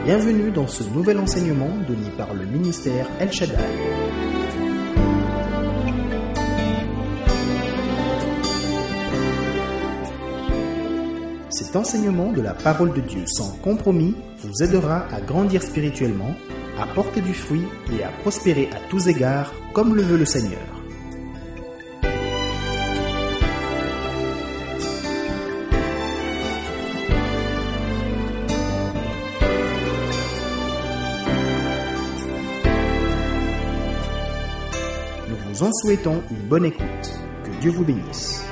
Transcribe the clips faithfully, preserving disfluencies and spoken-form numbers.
Bienvenue dans ce nouvel enseignement donné par le ministère El Shaddai. Cet enseignement de la parole de Dieu sans compromis vous aidera à grandir spirituellement, à porter du fruit et à prospérer à tous égards comme le veut le Seigneur. Nous vous en souhaitons une bonne écoute. Que Dieu vous bénisse.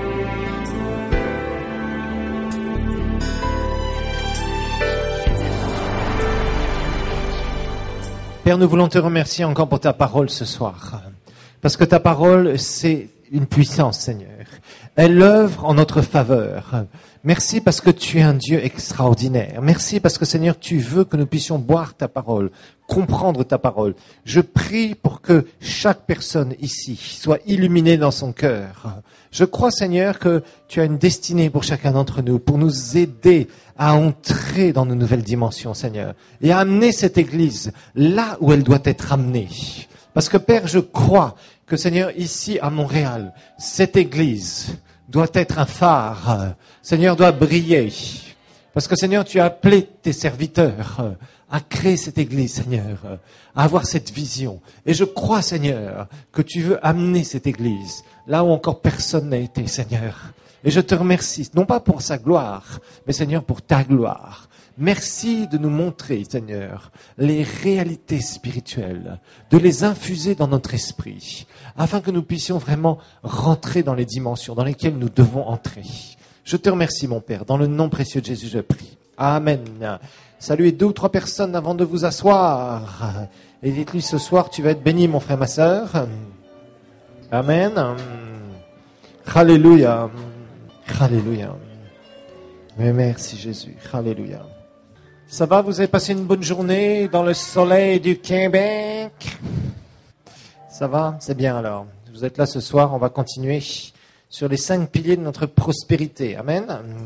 Père, nous voulons te remercier encore pour ta parole ce soir. Parce que ta parole, c'est une puissance, Seigneur. Elle œuvre en notre faveur. Merci parce que tu es un Dieu extraordinaire. Merci parce que, Seigneur, tu veux que nous puissions boire ta parole, comprendre ta parole. Je prie pour que chaque personne ici soit illuminée dans son cœur. Je crois, Seigneur, que tu as une destinée pour chacun d'entre nous, pour nous aider à entrer dans de nouvelles dimensions, Seigneur, et à amener cette Église là où elle doit être amenée. Parce que, Père, je crois que, Seigneur, ici à Montréal, cette Église doit être un phare. Seigneur, doit briller. Parce que, Seigneur, tu as appelé tes serviteurs à créer cette Église, Seigneur, à avoir cette vision. Et je crois, Seigneur, que tu veux amener cette Église là où encore personne n'a été, Seigneur. Et je te remercie, non pas pour sa gloire, mais, Seigneur, pour ta gloire. Merci de nous montrer, Seigneur, les réalités spirituelles, de les infuser dans notre esprit, afin que nous puissions vraiment rentrer dans les dimensions dans lesquelles nous devons entrer. Je te remercie, mon Père, dans le nom précieux de Jésus, je prie. Amen. Saluez deux ou trois personnes avant de vous asseoir. Et dites-lui, ce soir, tu vas être béni, mon frère, ma sœur. Amen. Alléluia. Alléluia. Mais merci, Jésus. Alléluia. Ça va, vous avez passé une bonne journée dans le soleil du Québec? Ça va? C'est bien alors. Vous êtes là ce soir, on va continuer sur les cinq piliers de notre prospérité. Amen.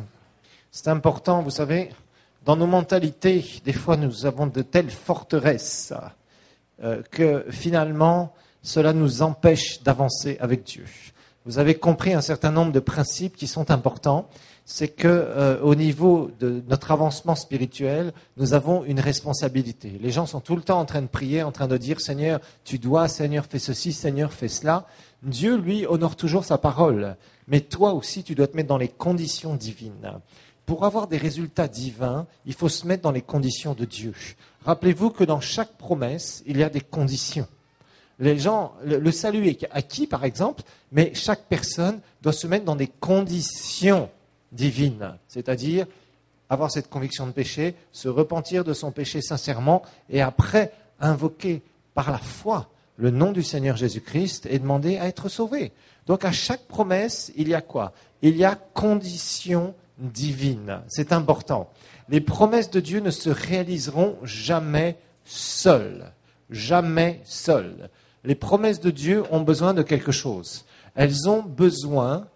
C'est important, vous savez, dans nos mentalités, des fois nous avons de telles forteresses euh, que finalement, cela nous empêche d'avancer avec Dieu. Vous avez compris un certain nombre de principes qui sont importants. C'est que euh, au niveau de notre avancement spirituel, nous avons une responsabilité. Les gens sont tout le temps en train de prier, en train de dire « Seigneur, tu dois, Seigneur, fais ceci, Seigneur, fais cela ». Dieu, lui, honore toujours sa parole. Mais toi aussi, tu dois te mettre dans les conditions divines. Pour avoir des résultats divins, il faut se mettre dans les conditions de Dieu. Rappelez-vous que dans chaque promesse, il y a des conditions. Les gens, le, le salut est acquis, par exemple, mais chaque personne doit se mettre dans des conditions divines, c'est-à-dire avoir cette conviction de péché, se repentir de son péché sincèrement et après invoquer par la foi le nom du Seigneur Jésus-Christ et demander à être sauvé. Donc à chaque promesse, il y a quoi? Il y a conditions divines. C'est important. Les promesses de Dieu ne se réaliseront jamais seules. Jamais seules. Les promesses de Dieu ont besoin de quelque chose. Elles ont besoin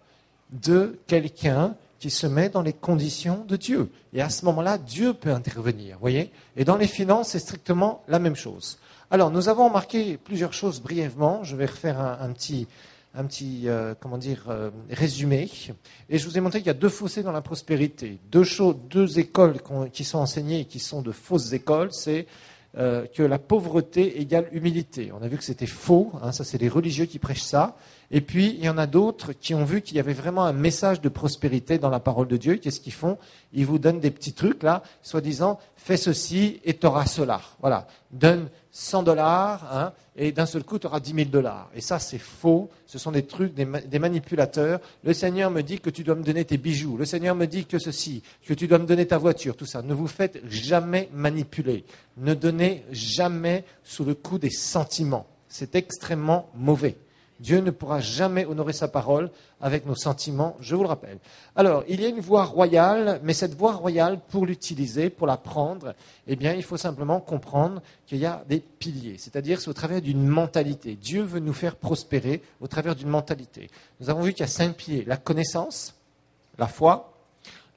de quelqu'un qui se met dans les conditions de Dieu. Et à ce moment-là, Dieu peut intervenir, voyez. Et dans les finances, c'est strictement la même chose. Alors, nous avons marqué plusieurs choses brièvement. Je vais refaire un, un petit, un petit euh, comment dire, euh, résumé. Et je vous ai montré qu'il y a deux fossés dans la prospérité. Deux choses, deux écoles qui sont enseignées et qui sont de fausses écoles. C'est euh, que la pauvreté égale humilité. On a vu que c'était faux. Hein, ça, c'est les religieux qui prêchent ça. Et puis, il y en a d'autres qui ont vu qu'il y avait vraiment un message de prospérité dans la parole de Dieu. Qu'est-ce qu'ils font? Ils vous donnent des petits trucs, là, soi-disant, fais ceci et tu auras cela. Voilà. Donne cent dollars, hein, et d'un seul coup, tu auras dix mille dollars. Et ça, c'est faux. Ce sont des trucs, des, ma- des manipulateurs. Le Seigneur me dit que tu dois me donner tes bijoux. Le Seigneur me dit que ceci, que tu dois me donner ta voiture, tout ça. Ne vous faites jamais manipuler. Ne donnez jamais sous le coup des sentiments. C'est extrêmement mauvais. Dieu ne pourra jamais honorer sa parole avec nos sentiments, je vous le rappelle. Alors, il y a une voie royale, mais cette voie royale, pour l'utiliser, pour la prendre, eh bien, il faut simplement comprendre qu'il y a des piliers. C'est-à-dire, c'est au travers d'une mentalité. Dieu veut nous faire prospérer au travers d'une mentalité. Nous avons vu qu'il y a cinq piliers. La connaissance, la foi,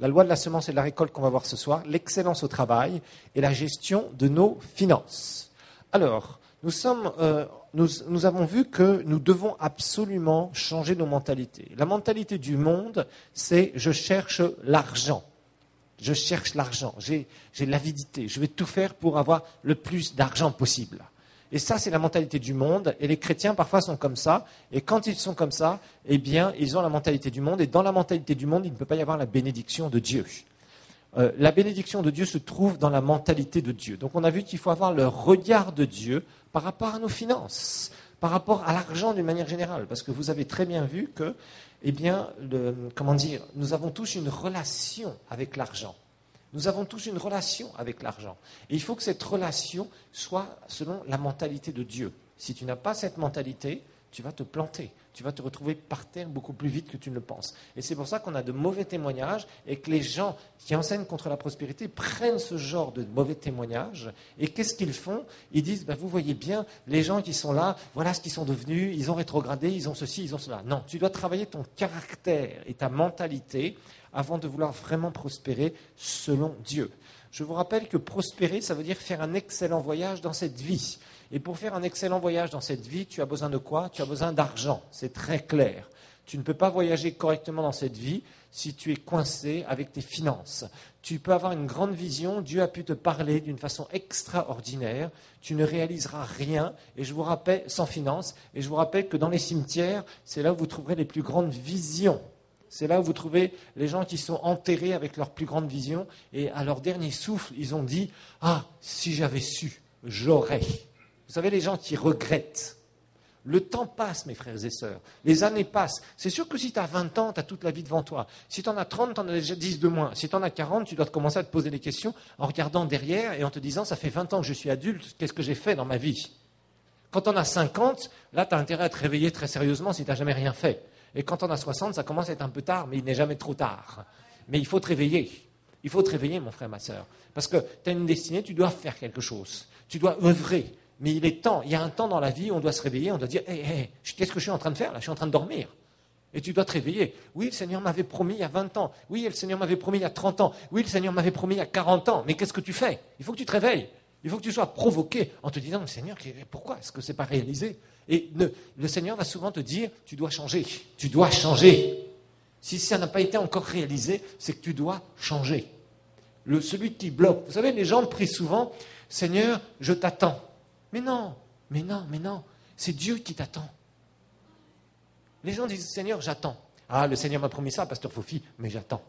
la loi de la semence et de la récolte qu'on va voir ce soir, l'excellence au travail et la gestion de nos finances. Alors, nous, sommes, euh, nous, nous avons vu que nous devons absolument changer nos mentalités. La mentalité du monde, c'est « je cherche l'argent ». Je cherche l'argent, j'ai, j'ai l'avidité, je vais tout faire pour avoir le plus d'argent possible. Et ça, c'est la mentalité du monde. Et les chrétiens, parfois, sont comme ça. Et quand ils sont comme ça, eh bien, ils ont la mentalité du monde. Et dans la mentalité du monde, il ne peut pas y avoir la bénédiction de Dieu. Euh, la bénédiction de Dieu se trouve dans la mentalité de Dieu. Donc, on a vu qu'il faut avoir le regard de Dieu par rapport à nos finances, par rapport à l'argent d'une manière générale. Parce que vous avez très bien vu que, eh bien, le, comment dire, nous avons tous une relation avec l'argent. Nous avons tous une relation avec l'argent. Et il faut que cette relation soit selon la mentalité de Dieu. Si tu n'as pas cette mentalité, tu vas te planter. Tu vas te retrouver par terre beaucoup plus vite que tu ne le penses. Et c'est pour ça qu'on a de mauvais témoignages et que les gens qui enseignent contre la prospérité prennent ce genre de mauvais témoignages. Et qu'est-ce qu'ils font? Ils disent, ben, vous voyez bien, les gens qui sont là, voilà ce qu'ils sont devenus, ils ont rétrogradé, ils ont ceci, ils ont cela. Non, tu dois travailler ton caractère et ta mentalité avant de vouloir vraiment prospérer selon Dieu. Je vous rappelle que prospérer, ça veut dire faire un excellent voyage dans cette vie. Et pour faire un excellent voyage dans cette vie, tu as besoin de quoi? Tu as besoin d'argent, c'est très clair. Tu ne peux pas voyager correctement dans cette vie si tu es coincé avec tes finances. Tu peux avoir une grande vision, Dieu a pu te parler d'une façon extraordinaire, tu ne réaliseras rien, et je vous rappelle, sans finances, et je vous rappelle que dans les cimetières, c'est là où vous trouverez les plus grandes visions. C'est là où vous trouvez les gens qui sont enterrés avec leur plus grande vision, et à leur dernier souffle, ils ont dit « Ah, si j'avais su, j'aurais ». Vous savez, les gens qui regrettent. Le temps passe, mes frères et sœurs. Les années passent. C'est sûr que si tu as vingt ans, tu as toute la vie devant toi. Si tu en as trente, tu en as déjà dix de moins. Si tu en as quarante, tu dois te commencer à te poser des questions en regardant derrière et en te disant « Ça fait vingt ans que je suis adulte, qu'est-ce que j'ai fait dans ma vie ?» Quand on a cinquante, là, tu as intérêt à te réveiller très sérieusement si tu n'as jamais rien fait. Et quand on a soixante, ça commence à être un peu tard, mais il n'est jamais trop tard. Mais il faut te réveiller. Il faut te réveiller, mon frère, ma sœur. Parce que tu as une destinée, tu dois faire quelque chose. Tu dois œuvrer. Mais il est temps, il y a un temps dans la vie où on doit se réveiller, on doit dire hey, « hey, qu'est-ce que je suis en train de faire là? Je suis en train de dormir. » Et tu dois te réveiller. Oui, le Seigneur m'avait promis il y a vingt ans. Oui, le Seigneur m'avait promis il y a trente ans. Oui, le Seigneur m'avait promis il y a quarante ans. Mais qu'est-ce que tu fais? Il faut que tu te réveilles. Il faut que tu sois provoqué en te disant « Seigneur, pourquoi est-ce que ce n'est pas réalisé ?» Et le, le Seigneur va souvent te dire « Tu dois changer. Tu dois changer. » Si ça n'a pas été encore réalisé, c'est que tu dois changer. Le, celui qui bloque. Vous savez, les gens prient souvent « Seigneur, je t'attends. » Mais non, mais non, mais non. C'est Dieu qui t'attend. Les gens disent « Seigneur, j'attends. » Ah, le Seigneur m'a promis ça, pasteur Fofi, mais j'attends.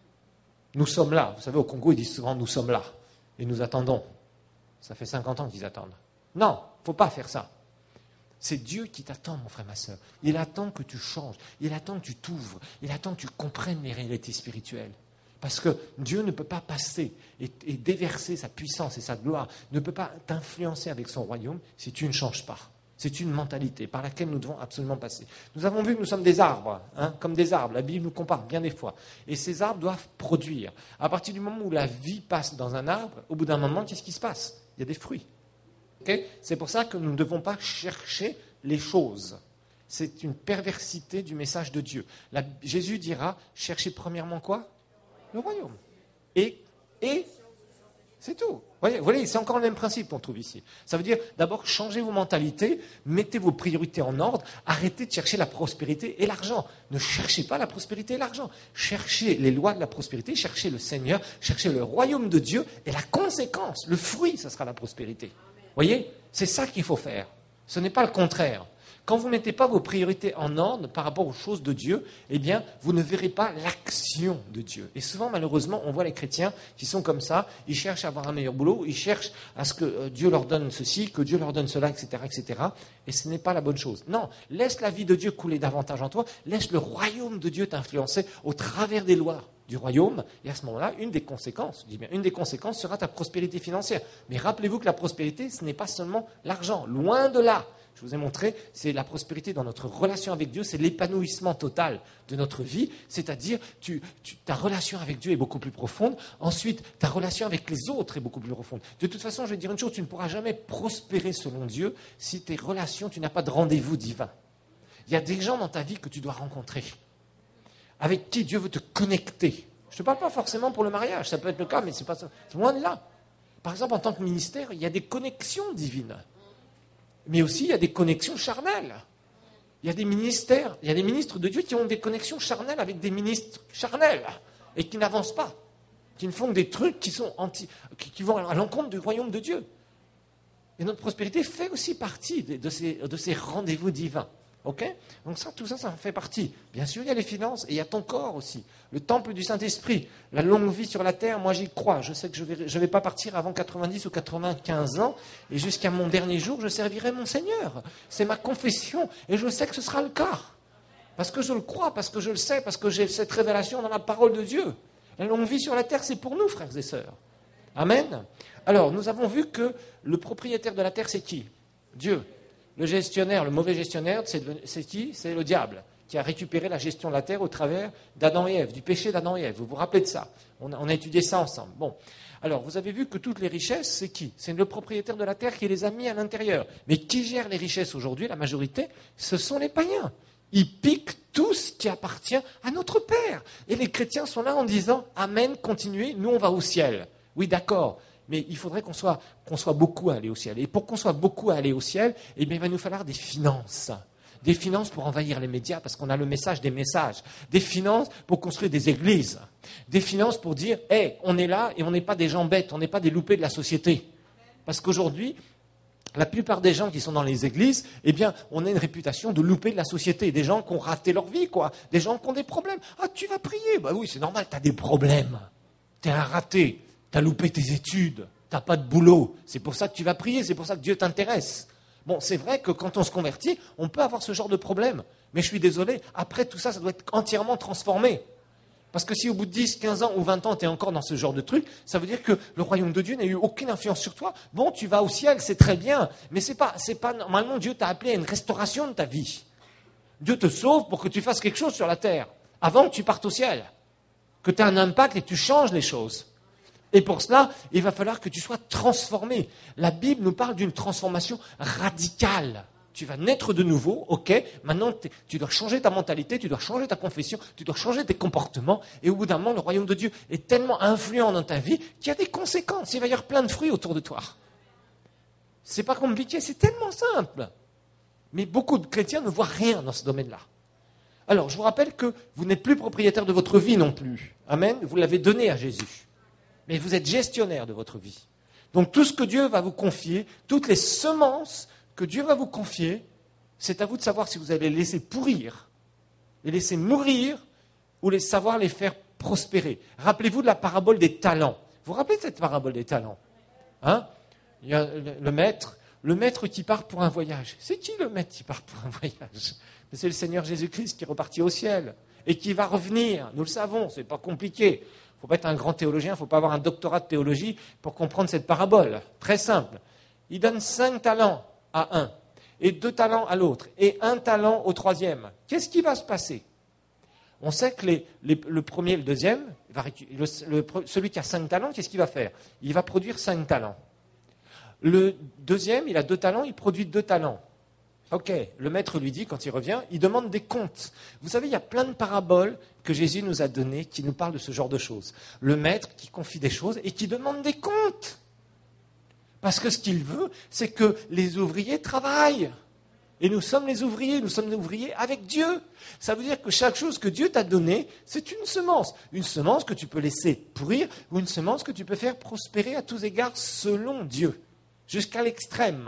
Nous sommes là. Vous savez, au Congo, ils disent souvent « Nous sommes là. » Et nous attendons. Ça fait cinquante ans qu'ils attendent. Non, il ne faut pas faire ça. C'est Dieu qui t'attend, mon frère, ma soeur. Il attend que tu changes. Il attend que tu t'ouvres. Il attend que tu comprennes les réalités spirituelles. Parce que Dieu ne peut pas passer et, et déverser sa puissance et sa gloire, ne peut pas t'influencer avec son royaume si tu ne changes pas. C'est une mentalité par laquelle nous devons absolument passer. Nous avons vu que nous sommes des arbres, hein, comme des arbres. La Bible nous compare bien des fois. Et ces arbres doivent produire. À partir du moment où la vie passe dans un arbre, au bout d'un moment, qu'est-ce qui se passe? Il y a des fruits. Okay? C'est pour ça que nous ne devons pas chercher les choses. C'est une perversité du message de Dieu. La, Jésus dira, cherchez premièrement quoi? Le royaume. Et, et c'est tout. Vous voyez, vous voyez, c'est encore le même principe qu'on trouve ici. Ça veut dire, d'abord, changez vos mentalités, mettez vos priorités en ordre, arrêtez de chercher la prospérité et l'argent. Ne cherchez pas la prospérité et l'argent. Cherchez les lois de la prospérité, cherchez le Seigneur, cherchez le royaume de Dieu, et la conséquence, le fruit, ce sera la prospérité. Vous voyez, c'est ça qu'il faut faire. Ce n'est pas le contraire. Quand vous ne mettez pas vos priorités en ordre par rapport aux choses de Dieu, eh bien, vous ne verrez pas l'action de Dieu. Et souvent, malheureusement, on voit les chrétiens qui sont comme ça, ils cherchent à avoir un meilleur boulot, ils cherchent à ce que Dieu leur donne ceci, que Dieu leur donne cela, et cetera, et cetera. Et ce n'est pas la bonne chose. Non, laisse la vie de Dieu couler davantage en toi, laisse le royaume de Dieu t'influencer au travers des lois du royaume, et à ce moment-là, une des conséquences, je dis bien, une des conséquences sera ta prospérité financière. Mais rappelez-vous que la prospérité, ce n'est pas seulement l'argent, loin de là. Je vous ai montré, c'est la prospérité dans notre relation avec Dieu, c'est l'épanouissement total de notre vie, c'est-à-dire tu, tu, ta relation avec Dieu est beaucoup plus profonde, ensuite ta relation avec les autres est beaucoup plus profonde. De toute façon, je vais te dire une chose, tu ne pourras jamais prospérer selon Dieu si tes relations, tu n'as pas de rendez-vous divin. Il y a des gens dans ta vie que tu dois rencontrer, avec qui Dieu veut te connecter. Je ne te parle pas forcément pour le mariage, ça peut être le cas, mais c'est pas ça. C'est loin de là. Par exemple, en tant que ministère, il y a des connexions divines. Mais aussi, il y a des connexions charnelles. Il y a des ministères, il y a des ministres de Dieu qui ont des connexions charnelles avec des ministres charnels et qui n'avancent pas, qui ne font que des trucs qui sont anti, qui, qui vont à l'encontre du royaume de Dieu. Et notre prospérité fait aussi partie de, de ces, de ces rendez-vous divins. Okay ? Donc ça, tout ça, ça en fait partie. Bien sûr, il y a les finances et il y a ton corps aussi. Le temple du Saint-Esprit, la longue vie sur la terre, moi j'y crois. Je sais que je ne vais, je vais pas partir avant quatre-vingt-dix ou quatre-vingt-quinze ans et jusqu'à mon dernier jour, je servirai mon Seigneur. C'est ma confession et je sais que ce sera le cas. Parce que je le crois, parce que je le sais, parce que j'ai cette révélation dans la parole de Dieu. La longue vie sur la terre, c'est pour nous, frères et sœurs. Amen. Alors, nous avons vu que le propriétaire de la terre, c'est qui ? Dieu. Le gestionnaire, le mauvais gestionnaire, c'est, c'est qui ? C'est le diable, qui a récupéré la gestion de la terre au travers d'Adam et Ève, du péché d'Adam et Ève. Vous vous rappelez de ça ? on a, on a étudié ça ensemble. Bon. Alors, vous avez vu que toutes les richesses, c'est qui ? C'est le propriétaire de la terre qui les a mis à l'intérieur. Mais qui gère les richesses aujourd'hui ? La majorité, ce sont les païens. Ils piquent tout ce qui appartient à notre Père. Et les chrétiens sont là en disant « Amen, continuez, nous on va au ciel ». Oui, d'accord. Mais il faudrait qu'on soit, qu'on soit beaucoup à aller au ciel. Et pour qu'on soit beaucoup à aller au ciel, eh bien, il va nous falloir des finances. Des finances pour envahir les médias, parce qu'on a le message des messages. Des finances pour construire des églises. Des finances pour dire, hé, hey, on est là et on n'est pas des gens bêtes, on n'est pas des loupés de la société. Parce qu'aujourd'hui, la plupart des gens qui sont dans les églises, eh bien, on a une réputation de loupés de la société. Des gens qui ont raté leur vie, quoi. Des gens qui ont des problèmes. Ah, tu vas prier. Bah oui, c'est normal, tu as des problèmes. Tu es un raté. Tu as loupé tes études, tu n'as pas de boulot, c'est pour ça que tu vas prier, c'est pour ça que Dieu t'intéresse. Bon, c'est vrai que quand on se convertit, on peut avoir ce genre de problème. Mais je suis désolé, après tout ça, ça doit être entièrement transformé. Parce que si au bout de dix, quinze ans ou vingt ans, tu es encore dans ce genre de truc, ça veut dire que le royaume de Dieu n'a eu aucune influence sur toi. Bon, tu vas au ciel, c'est très bien, mais c'est pas, c'est pas, normalement, Dieu t'a appelé à une restauration de ta vie. Dieu te sauve pour que tu fasses quelque chose sur la terre, avant que tu partes au ciel. Que tu aies un impact et que tu changes les choses. Et pour cela, il va falloir que tu sois transformé. La Bible nous parle d'une transformation radicale. Tu vas naître de nouveau, ok, maintenant tu dois changer ta mentalité, tu dois changer ta confession, tu dois changer tes comportements, et au bout d'un moment, le royaume de Dieu est tellement influent dans ta vie qu'il y a des conséquences, il va y avoir plein de fruits autour de toi. C'est pas compliqué, c'est tellement simple. Mais beaucoup de chrétiens ne voient rien dans ce domaine-là. Alors, je vous rappelle que vous n'êtes plus propriétaire de votre vie non plus. Amen, vous l'avez donné à Jésus. Mais vous êtes gestionnaire de votre vie. Donc tout ce que Dieu va vous confier, toutes les semences que Dieu va vous confier, c'est à vous de savoir si vous allez les laisser pourrir, les laisser mourir, ou les savoir les faire prospérer. Rappelez-vous de la parabole des talents. Vous vous rappelez de cette parabole des talents ? Hein ? Il y a le, le maître, le maître qui part pour un voyage. C'est qui le maître qui part pour un voyage ? C'est le Seigneur Jésus-Christ qui est reparti au ciel et qui va revenir. Nous le savons, c'est pas compliqué. Il ne faut pas être un grand théologien, il ne faut pas avoir un doctorat de théologie pour comprendre cette parabole. Très simple. Il donne cinq talents à un, et deux talents à l'autre, et un talent au troisième. Qu'est-ce qui va se passer ? On sait que les, les, le premier et le deuxième, le, le, celui qui a cinq talents, qu'est-ce qu'il va faire ? Il va produire cinq talents. Le deuxième, il a deux talents, il produit deux talents. Ok, le maître lui dit, quand il revient, il demande des comptes. Vous savez, il y a plein de paraboles que Jésus nous a données qui nous parlent de ce genre de choses. Le maître qui confie des choses et qui demande des comptes. Parce que ce qu'il veut, c'est que les ouvriers travaillent. Et nous sommes les ouvriers, nous sommes les ouvriers avec Dieu. Ça veut dire que chaque chose que Dieu t'a donnée, c'est une semence. Une semence que tu peux laisser pourrir ou une semence que tu peux faire prospérer à tous égards selon Dieu, jusqu'à l'extrême.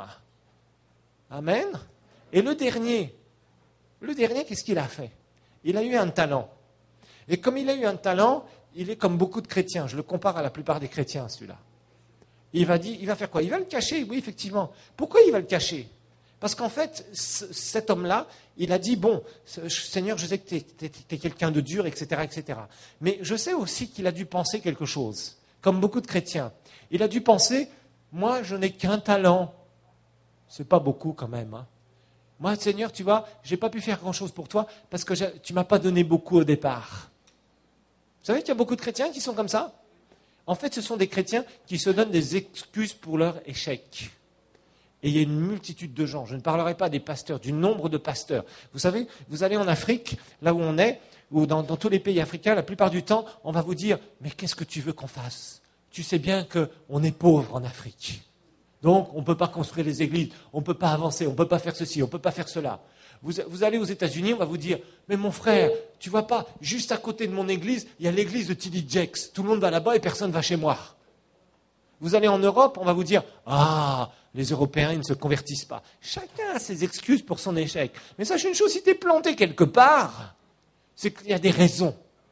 Amen. Et le dernier, le dernier, qu'est-ce qu'il a fait ? Il a eu un talent. Et comme il a eu un talent, il est comme beaucoup de chrétiens. Je le compare à la plupart des chrétiens, celui-là. Il va dire, il va faire quoi ? Il va le cacher, oui, effectivement. Pourquoi il va le cacher ? Parce qu'en fait, c- cet homme-là, il a dit, bon, Seigneur, je sais que tu es quelqu'un de dur, et cetera, et cetera. Mais je sais aussi qu'il a dû penser quelque chose, comme beaucoup de chrétiens. Il a dû penser, moi, je n'ai qu'un talent. C'est pas beaucoup quand même, hein. Moi, Seigneur, tu vois, je n'ai pas pu faire grand-chose pour toi parce que tu ne m'as pas donné beaucoup au départ. Vous savez qu'il y a beaucoup de chrétiens qui sont comme ça ? En fait, ce sont des chrétiens qui se donnent des excuses pour leur échec. Et il y a une multitude de gens, je ne parlerai pas des pasteurs, du nombre de pasteurs. Vous savez, vous allez en Afrique, là où on est, ou dans, dans tous les pays africains, la plupart du temps, on va vous dire « Mais qu'est-ce que tu veux qu'on fasse ? Tu sais bien qu'on est pauvre en Afrique. Donc, on ne peut pas construire les églises, on ne peut pas avancer, on ne peut pas faire ceci, on ne peut pas faire cela. » Vous, vous allez aux États-Unis, on va vous dire « Mais mon frère, tu vois pas, juste à côté de mon église, il y a l'église de T D Jakes. Tout le monde va là-bas et personne ne va chez moi. » Vous allez en Europe, on va vous dire « Ah, les Européens, ils ne se convertissent pas. » Chacun a ses excuses pour son échec. Mais sache une chose, si tu es planté quelque part, c'est qu'il y a des raisons.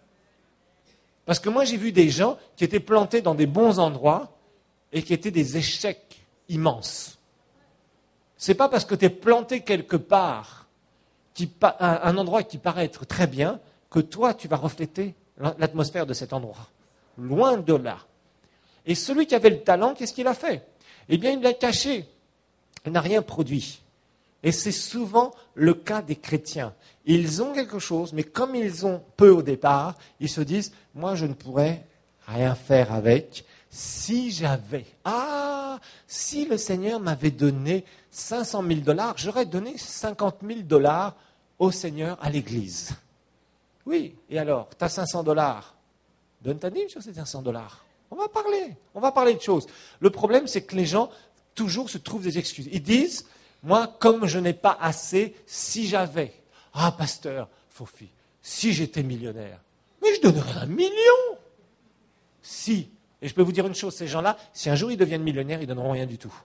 Parce que moi, j'ai vu des gens qui étaient plantés dans des bons endroits et qui étaient des échecs immenses. C'est pas parce que tu es planté quelque part, qui, un endroit qui paraît être très bien, que toi, tu vas refléter l'atmosphère de cet endroit. Loin de là. Et celui qui avait le talent, qu'est-ce qu'il a fait ? Eh bien, il l'a caché. Il n'a rien produit. Et c'est souvent le cas des chrétiens. Ils ont quelque chose, mais comme ils ont peu au départ, ils se disent « Moi, je ne pourrais rien faire avec si j'avais. Ah, si le Seigneur m'avait donné cinq cent mille dollars, j'aurais donné cinquante mille dollars au Seigneur à l'église. » Oui, et alors, tu as cinq cents dollars. Donne ta dîme sur ces cinq cents dollars. On va parler, on va parler de choses. Le problème, c'est que les gens, toujours, se trouvent des excuses. Ils disent, moi, comme je n'ai pas assez, si j'avais. Ah, pasteur, Fofi, si j'étais millionnaire, mais je donnerais un million. Si. Et je peux vous dire une chose, ces gens-là, si un jour ils deviennent millionnaires, ils ne donneront rien du tout.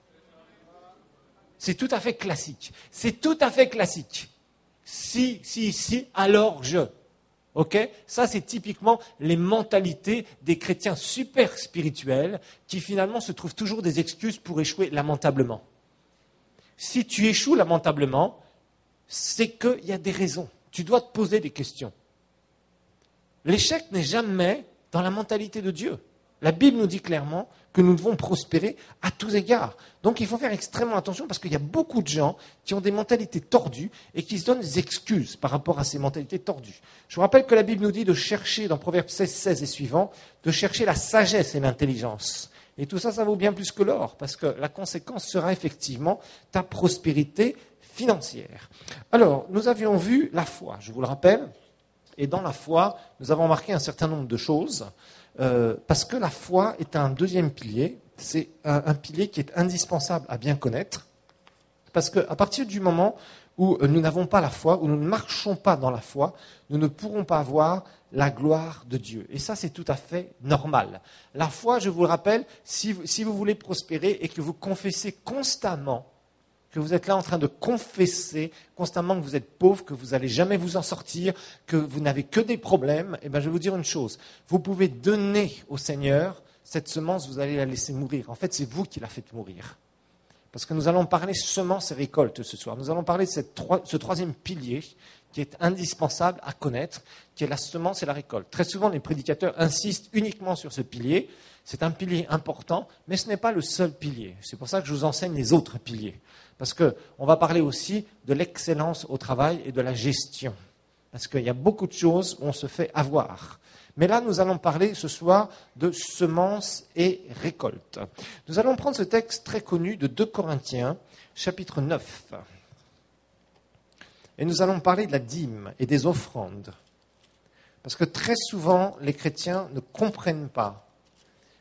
C'est tout à fait classique. C'est tout à fait classique. Si, si, si, alors je. Ok ? Ça, c'est typiquement les mentalités des chrétiens super spirituels qui finalement se trouvent toujours des excuses pour échouer lamentablement. Si tu échoues lamentablement, c'est qu'il y a des raisons. Tu dois te poser des questions. L'échec n'est jamais dans la mentalité de Dieu. La Bible nous dit clairement que nous devons prospérer à tous égards. Donc il faut faire extrêmement attention parce qu'il y a beaucoup de gens qui ont des mentalités tordues et qui se donnent des excuses par rapport à ces mentalités tordues. Je vous rappelle que la Bible nous dit de chercher, dans Proverbes seize, seize et suivant, de chercher la sagesse et l'intelligence. Et tout ça, ça vaut bien plus que l'or parce que la conséquence sera effectivement ta prospérité financière. Alors, nous avions vu la foi, je vous le rappelle, et dans la foi, nous avons marqué un certain nombre de choses. Euh, parce que la foi est un deuxième pilier, c'est un, un pilier qui est indispensable à bien connaître, parce qu'à partir du moment où nous n'avons pas la foi, où nous ne marchons pas dans la foi, nous ne pourrons pas avoir la gloire de Dieu. Et ça, c'est tout à fait normal. La foi, je vous le rappelle, si vous, si vous voulez prospérer et que vous confessez constamment, que vous êtes là en train de confesser constamment que vous êtes pauvre, que vous n'allez jamais vous en sortir, que vous n'avez que des problèmes, eh bien, je vais vous dire une chose. Vous pouvez donner au Seigneur cette semence, vous allez la laisser mourir. En fait, c'est vous qui la faites mourir. Parce que nous allons parler semence et récolte ce soir. Nous allons parler de cette, ce troisième pilier qui est indispensable à connaître, qui est la semence et la récolte. Très souvent, les prédicateurs insistent uniquement sur ce pilier. C'est un pilier important, mais ce n'est pas le seul pilier. C'est pour ça que je vous enseigne les autres piliers. Parce qu'on va parler aussi de l'excellence au travail et de la gestion. Parce qu'il y a beaucoup de choses où on se fait avoir. Mais là, nous allons parler ce soir de semences et récoltes. Nous allons prendre ce texte très connu de deux Corinthiens, chapitre neuf. Et nous allons parler de la dîme et des offrandes. Parce que très souvent, les chrétiens ne comprennent pas. Pourquoi ?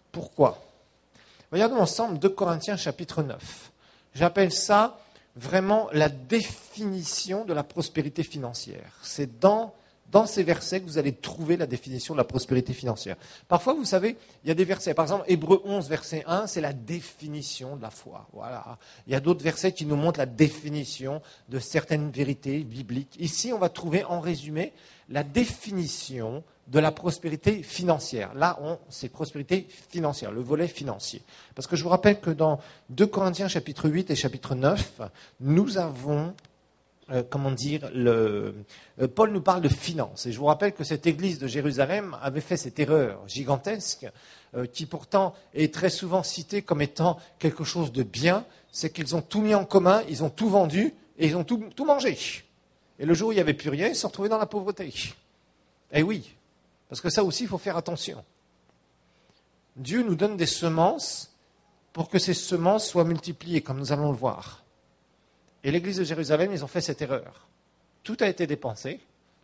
Regardons ensemble deux Corinthiens, chapitre neuf. J'appelle ça vraiment la définition de la prospérité financière. C'est dans, dans ces versets que vous allez trouver la définition de la prospérité financière. Parfois, vous savez, il y a des versets. Par exemple, Hébreux onze, verset un, c'est la définition de la foi. Voilà. Il y a d'autres versets qui nous montrent la définition de certaines vérités bibliques. Ici, on va trouver en résumé la définition de la prospérité financière. Là, on, c'est prospérité financière, le volet financier. Parce que je vous rappelle que dans deux Corinthiens chapitre huit et chapitre neuf, nous avons, euh, comment dire, le, euh, Paul nous parle de finances. Et je vous rappelle que cette église de Jérusalem avait fait cette erreur gigantesque, euh, qui pourtant est très souvent citée comme étant quelque chose de bien, c'est qu'ils ont tout mis en commun, ils ont tout vendu et ils ont tout, tout mangé. Et le jour où il n'y avait plus rien, ils se sont retrouvés dans la pauvreté. Eh oui, parce que ça aussi, il faut faire attention. Dieu nous donne des semences pour que ces semences soient multipliées, comme nous allons le voir. Et l'église de Jérusalem, ils ont fait cette erreur. Tout a été dépensé,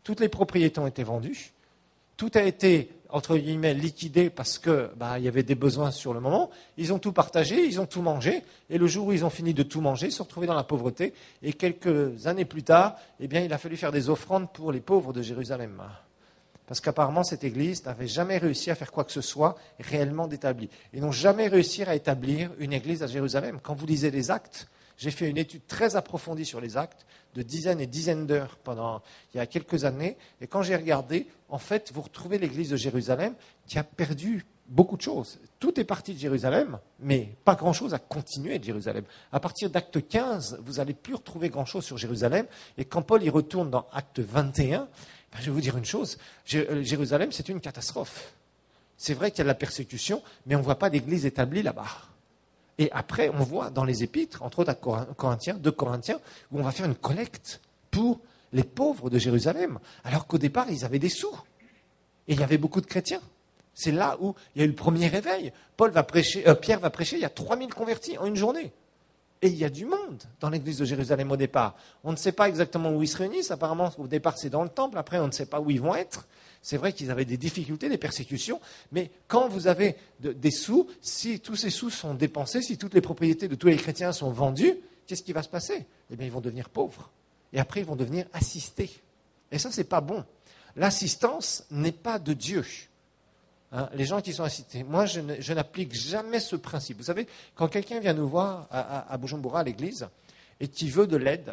toutes les propriétés ont été vendues, tout a été, entre guillemets, liquidé parce que bah, il y avait des besoins sur le moment. Ils ont tout partagé, ils ont tout mangé. Et le jour où ils ont fini de tout manger, ils se sont retrouvés dans la pauvreté. Et quelques années plus tard, eh bien, il a fallu faire des offrandes pour les pauvres de Jérusalem. Parce qu'apparemment, cette église n'avait jamais réussi à faire quoi que ce soit réellement d'établi. Ils n'ont jamais réussi à établir une église à Jérusalem. Quand vous lisez les actes, j'ai fait une étude très approfondie sur les actes, de dizaines et dizaines d'heures pendant il y a quelques années. Et quand j'ai regardé, en fait, vous retrouvez l'église de Jérusalem qui a perdu beaucoup de choses. Tout est parti de Jérusalem, mais pas grand-chose a continué de Jérusalem. À partir d'acte quinze, vous n'allez plus retrouver grand-chose sur Jérusalem. Et quand Paul y retourne dans acte vingt et un, ben, je vais vous dire une chose, Jérusalem, c'est une catastrophe. C'est vrai qu'il y a de la persécution, mais on ne voit pas d'église établie là-bas. Et après, on voit dans les épîtres, entre autres à Corinthiens, deux Corinthiens, où on va faire une collecte pour les pauvres de Jérusalem, alors qu'au départ, ils avaient des sous. Et il y avait beaucoup de chrétiens. C'est là où il y a eu le premier réveil. Paul va prêcher, euh, Pierre va prêcher, il y a trois mille convertis en une journée. Et il y a du monde dans l'église de Jérusalem au départ. On ne sait pas exactement où ils se réunissent. Apparemment, au départ, c'est dans le temple. Après, on ne sait pas où ils vont être. C'est vrai qu'ils avaient des difficultés, des persécutions. Mais quand vous avez de, des sous, si tous ces sous sont dépensés, si toutes les propriétés de tous les chrétiens sont vendues, qu'est-ce qui va se passer? Eh bien, ils vont devenir pauvres. Et après, ils vont devenir assistés. Et ça, ce n'est pas bon. L'assistance n'est pas de Dieu. Hein, les gens qui sont assistés. Moi, je, ne, je n'applique jamais ce principe. Vous savez, quand quelqu'un vient nous voir à, à, à Bujumbura, à l'église, et qui veut de l'aide,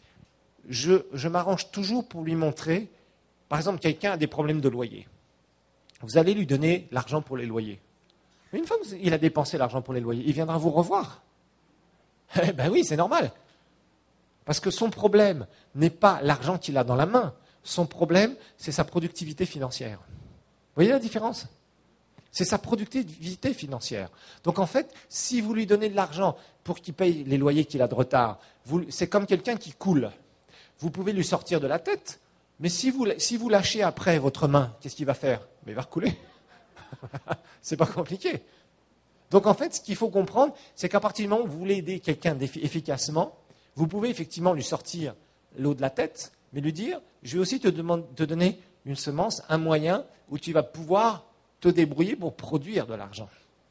je, je m'arrange toujours pour lui montrer, par exemple, quelqu'un a des problèmes de loyer. Vous allez lui donner l'argent pour les loyers. Mais une fois qu'il a dépensé l'argent pour les loyers, il viendra vous revoir. Eh ben oui, c'est normal. Parce que son problème n'est pas l'argent qu'il a dans la main. Son problème, c'est sa productivité financière. Vous voyez la différence ? C'est sa productivité financière. Donc en fait, si vous lui donnez de l'argent pour qu'il paye les loyers qu'il a de retard, vous, c'est comme quelqu'un qui coule. Vous pouvez lui sortir de la tête, mais si vous, si vous lâchez après votre main, qu'est-ce qu'il va faire ? Mais il va recouler. C'est pas compliqué. Donc en fait, ce qu'il faut comprendre, c'est qu'à partir du moment où vous voulez aider quelqu'un efficacement, vous pouvez effectivement lui sortir l'eau de la tête, mais lui dire, je vais aussi te, demander, te donner une semence, un moyen où tu vas pouvoir te débrouiller pour produire de l'argent.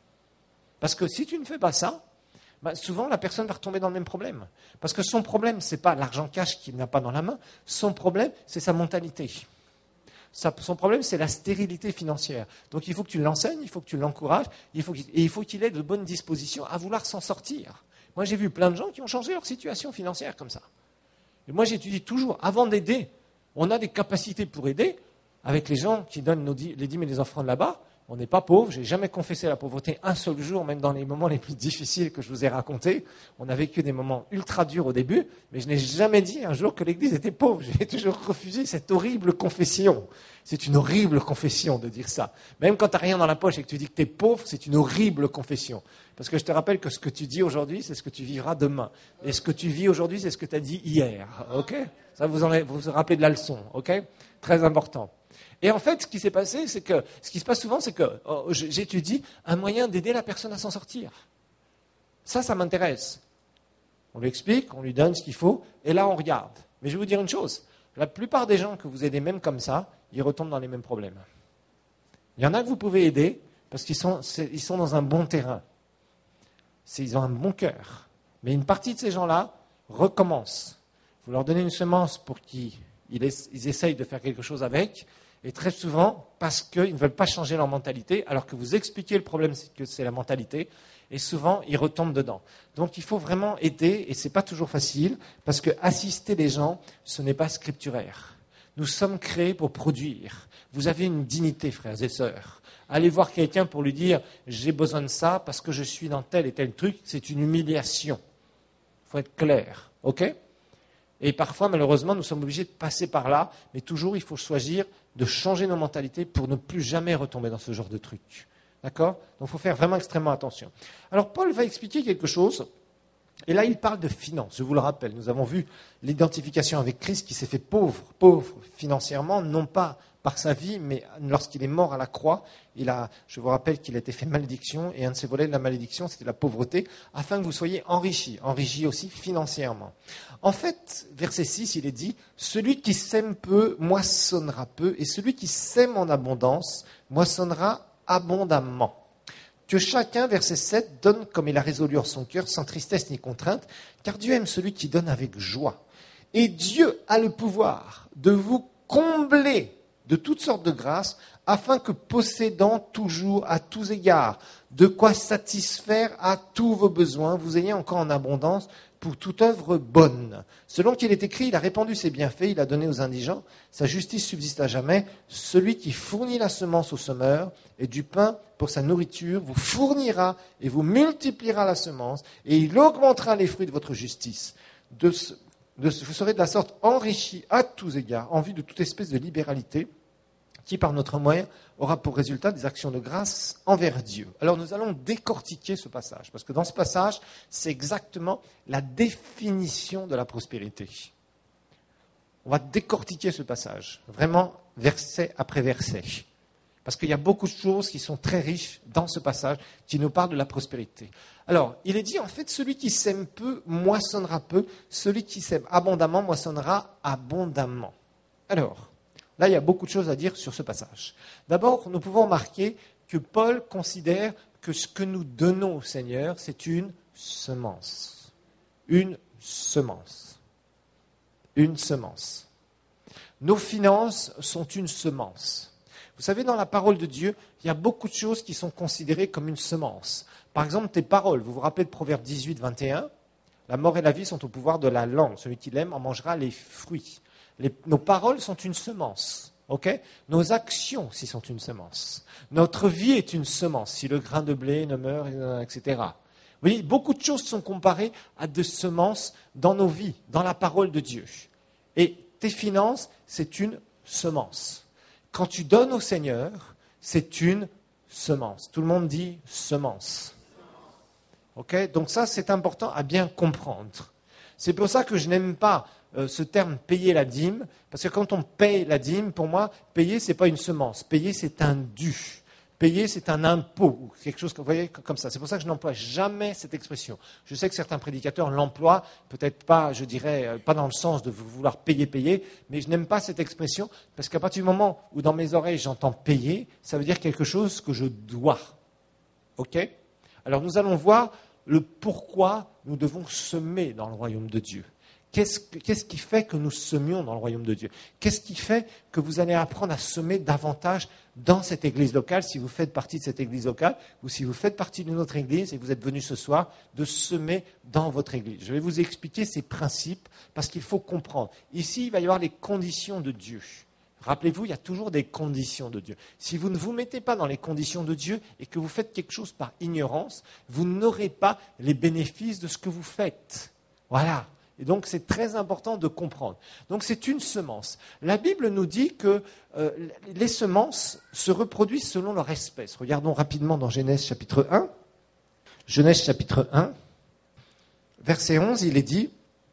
Parce que si tu ne fais pas ça, bah souvent la personne va retomber dans le même problème. Parce que son problème, ce n'est pas l'argent cash qu'il n'a pas dans la main, son problème, c'est sa mentalité. Sa, son problème, c'est la stérilité financière. Donc il faut que tu l'enseignes, il faut que tu l'encourages, il faut et il faut qu'il ait de bonnes dispositions à vouloir s'en sortir. Moi, j'ai vu plein de gens qui ont changé leur situation financière comme ça. Et moi, j'étudie toujours, avant d'aider, on a des capacités pour aider, avec les gens qui donnent nos, les dîmes et les offrandes là-bas, on n'est pas pauvre. Je n'ai jamais confessé la pauvreté un seul jour, même dans les moments les plus difficiles que je vous ai racontés. On a vécu des moments ultra durs au début, mais je n'ai jamais dit un jour que l'Église était pauvre. J'ai toujours refusé cette horrible confession. C'est une horrible confession de dire ça. Même quand tu n'as rien dans la poche et que tu dis que tu es pauvre, c'est une horrible confession. Parce que je te rappelle que ce que tu dis aujourd'hui, c'est ce que tu vivras demain. Et ce que tu vis aujourd'hui, c'est ce que tu as dit hier. Ok ? Ça, vous, en avez, vous vous rappelez de la leçon. Ok ? Très important. Et en fait, ce qui s'est passé, c'est que, ce qui se passe souvent, c'est que oh, j'étudie un moyen d'aider la personne à s'en sortir. Ça, ça m'intéresse. On lui explique, on lui donne ce qu'il faut, et là, on regarde. Mais je vais vous dire une chose. La plupart des gens que vous aidez même comme ça, ils retombent dans les mêmes problèmes. Il y en a que vous pouvez aider parce qu'ils sont, ils sont dans un bon terrain. C'est, ils ont un bon cœur. Mais une partie de ces gens-là recommencent. Vous leur donnez une semence pour qu'ils ils, ils essayent de faire quelque chose avec. Et très souvent, parce qu'ils ne veulent pas changer leur mentalité, alors que vous expliquez le problème, c'est que c'est la mentalité, et souvent, ils retombent dedans. Donc, il faut vraiment aider, et ce n'est pas toujours facile, parce que assister les gens, ce n'est pas scripturaire. Nous sommes créés pour produire. Vous avez une dignité, frères et sœurs. Allez voir quelqu'un pour lui dire « j'ai besoin de ça parce que je suis dans tel et tel truc », c'est une humiliation. Il faut être clair, ok ? Et parfois, malheureusement, nous sommes obligés de passer par là, mais toujours, il faut choisir de changer nos mentalités pour ne plus jamais retomber dans ce genre de truc. D'accord ? Donc, il faut faire vraiment extrêmement attention. Alors, Paul va expliquer quelque chose Et là, il parle de finances, je vous le rappelle. Nous avons vu l'identification avec Christ qui s'est fait pauvre, pauvre financièrement, non pas par sa vie, mais lorsqu'il est mort à la croix, il a, je vous rappelle qu'il a été fait malédiction, et un de ses volets de la malédiction, c'était la pauvreté, afin que vous soyez enrichis, enrichis aussi financièrement. En fait, verset six, il est dit, « Celui qui sème peu, moissonnera peu, et celui qui sème en abondance, moissonnera abondamment. » Que chacun, verset sept, donne comme il a résolu en son cœur, sans tristesse ni contrainte, car Dieu aime celui qui donne avec joie. Et Dieu a le pouvoir de vous combler de toutes sortes de grâces, afin que possédant toujours à tous égards, de quoi satisfaire à tous vos besoins, vous ayez encore en abondance pour toute œuvre bonne. Selon qu'il est écrit, il a répandu ses bienfaits, il a donné aux indigents, sa justice subsiste à jamais. Celui qui fournit la semence au semeur et du pain pour sa nourriture vous fournira et vous multipliera la semence, et il augmentera les fruits de votre justice. De ce, de ce, vous serez de la sorte enrichis à tous égards, en vue de toute espèce de libéralité, qui par notre moyen aura pour résultat des actions de grâce envers Dieu. Alors nous allons décortiquer ce passage, parce que dans ce passage, c'est exactement la définition de la prospérité. On va décortiquer ce passage, vraiment verset après verset, parce qu'il y a beaucoup de choses qui sont très riches dans ce passage, qui nous parlent de la prospérité. Alors, il est dit en fait, celui qui sème peu, moissonnera peu, celui qui sème abondamment, moissonnera abondamment. Alors, là, il y a beaucoup de choses à dire sur ce passage. D'abord, nous pouvons remarquer que Paul considère que ce que nous donnons au Seigneur, c'est une semence. Une semence. Une semence. Nos finances sont une semence. Vous savez, dans la parole de Dieu, il y a beaucoup de choses qui sont considérées comme une semence. Par exemple, tes paroles. Vous vous rappelez de Proverbe dix-huit, vingt et un ? La mort et la vie sont au pouvoir de la langue. Celui qui l'aime en mangera les fruits. Les, nos paroles sont une semence, ok ? Nos actions aussi sont une semence. Notre vie est une semence, si le grain de blé ne meurt, et cetera. Vous voyez, beaucoup de choses sont comparées à des semences dans nos vies, dans la parole de Dieu. Et tes finances, c'est une semence. Quand tu donnes au Seigneur, c'est une semence. Tout le monde dit semence. Ok ? Donc ça, c'est important à bien comprendre. C'est pour ça que je n'aime pas ce terme « payer la dîme », parce que quand on paye la dîme, pour moi, payer, ce n'est pas une semence. Payer, c'est un dû. Payer, c'est un impôt, ou quelque chose vous voyez, comme ça. C'est pour ça que je n'emploie jamais cette expression. Je sais que certains prédicateurs l'emploient, peut-être pas, je dirais, pas dans le sens de vouloir payer, payer, mais je n'aime pas cette expression, parce qu'à partir du moment où dans mes oreilles j'entends payer, ça veut dire quelque chose que je dois. Ok ? Alors nous allons voir le pourquoi nous devons semer dans le royaume de Dieu. Qu'est-ce, qu'est-ce qui fait que nous semions dans le royaume de Dieu ? Qu'est-ce qui fait que vous allez apprendre à semer davantage dans cette église locale, si vous faites partie de cette église locale, ou si vous faites partie d'une autre église et vous êtes venu ce soir, de semer dans votre église. Je vais vous expliquer ces principes, parce qu'il faut comprendre. Ici, il va y avoir les conditions de Dieu. Rappelez-vous, il y a toujours des conditions de Dieu. Si vous ne vous mettez pas dans les conditions de Dieu et que vous faites quelque chose par ignorance, vous n'aurez pas les bénéfices de ce que vous faites. Voilà. Et donc, c'est très important de comprendre. Donc, c'est une semence. La Bible nous dit que euh, les semences se reproduisent selon leur espèce. Regardons rapidement dans Genèse chapitre un. Genèse chapitre un, verset onze, il est dit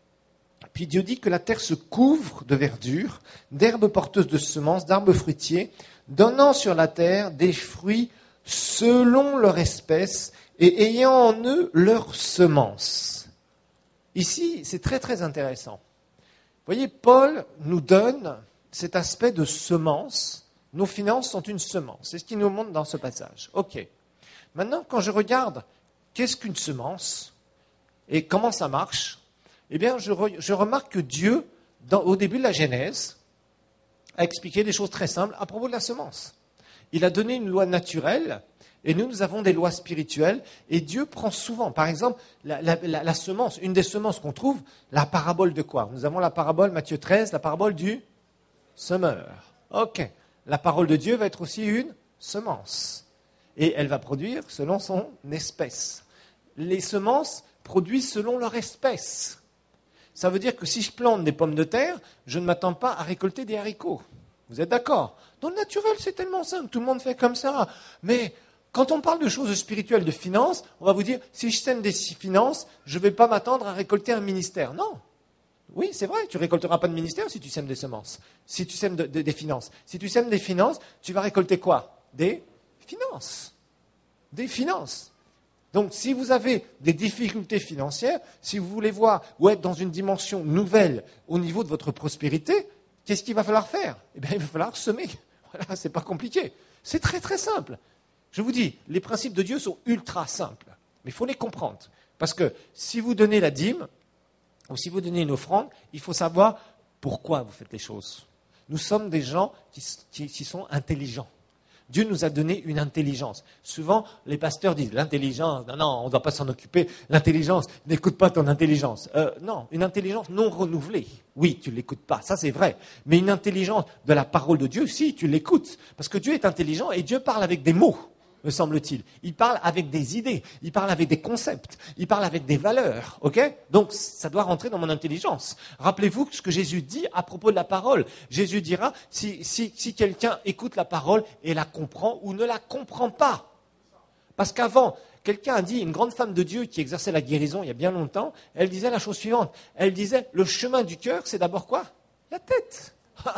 « Puis Dieu dit que la terre se couvre de verdure, d'herbes porteuses de semences, d'arbres fruitiers, donnant sur la terre des fruits selon leur espèce et ayant en eux leur semence. » Ici, c'est très très intéressant. Vous voyez, Paul nous donne cet aspect de semence. Nos finances sont une semence. C'est ce qu'il nous montre dans ce passage. Ok. Maintenant, quand je regarde qu'est-ce qu'une semence et comment ça marche, eh bien, je, re, je remarque que Dieu, dans, au début de la Genèse, a expliqué des choses très simples à propos de la semence. Il a donné une loi naturelle. Et nous, nous avons des lois spirituelles, et Dieu prend souvent, par exemple, la, la, la, la semence, une des semences qu'on trouve, la parabole de quoi ? Nous avons la parabole, Matthieu treize, la parabole du semeur. Ok. La parole de Dieu va être aussi une semence. Et elle va produire selon son espèce. Les semences produisent selon leur espèce. Ça veut dire que si je plante des pommes de terre, je ne m'attends pas à récolter des haricots. Vous êtes d'accord ? Dans le naturel, c'est tellement simple, tout le monde fait comme ça. Mais Quand on parle de choses spirituelles, de finances, on va vous dire, si je sème des finances, je ne vais pas m'attendre à récolter un ministère. Non. Oui, c'est vrai, tu ne récolteras pas de ministère si tu sèmes des semences, si tu sèmes de, de, des finances. Si tu sèmes des finances, tu vas récolter quoi? Des finances. Des finances. Donc, si vous avez des difficultés financières, si vous voulez voir ou être dans une dimension nouvelle au niveau de votre prospérité, qu'est-ce qu'il va falloir faire? Eh bien, il va falloir semer. Voilà, c'est pas compliqué. C'est très très simple. Je vous dis, les principes de Dieu sont ultra simples, mais il faut les comprendre. Parce que si vous donnez la dîme, ou si vous donnez une offrande, il faut savoir pourquoi vous faites les choses. Nous sommes des gens qui, qui, qui sont intelligents. Dieu nous a donné une intelligence. Souvent, les pasteurs disent, l'intelligence, non, non, on ne doit pas s'en occuper. L'intelligence, n'écoute pas ton intelligence. Euh, non, une intelligence non renouvelée. Oui, tu ne l'écoutes pas, ça c'est vrai. Mais une intelligence de la parole de Dieu, si, tu l'écoutes. Parce que Dieu est intelligent et Dieu parle avec des mots, me semble-t-il. Il parle avec des idées, il parle avec des concepts, il parle avec des valeurs, ok? Donc, ça doit rentrer dans mon intelligence. Rappelez-vous ce que Jésus dit à propos de la parole. Jésus dira, si, si, si quelqu'un écoute la parole et la comprend ou ne la comprend pas. Parce qu'avant, quelqu'un a dit, une grande femme de Dieu qui exerçait la guérison il y a bien longtemps, elle disait la chose suivante. Elle disait, le chemin du cœur, c'est d'abord quoi? La tête.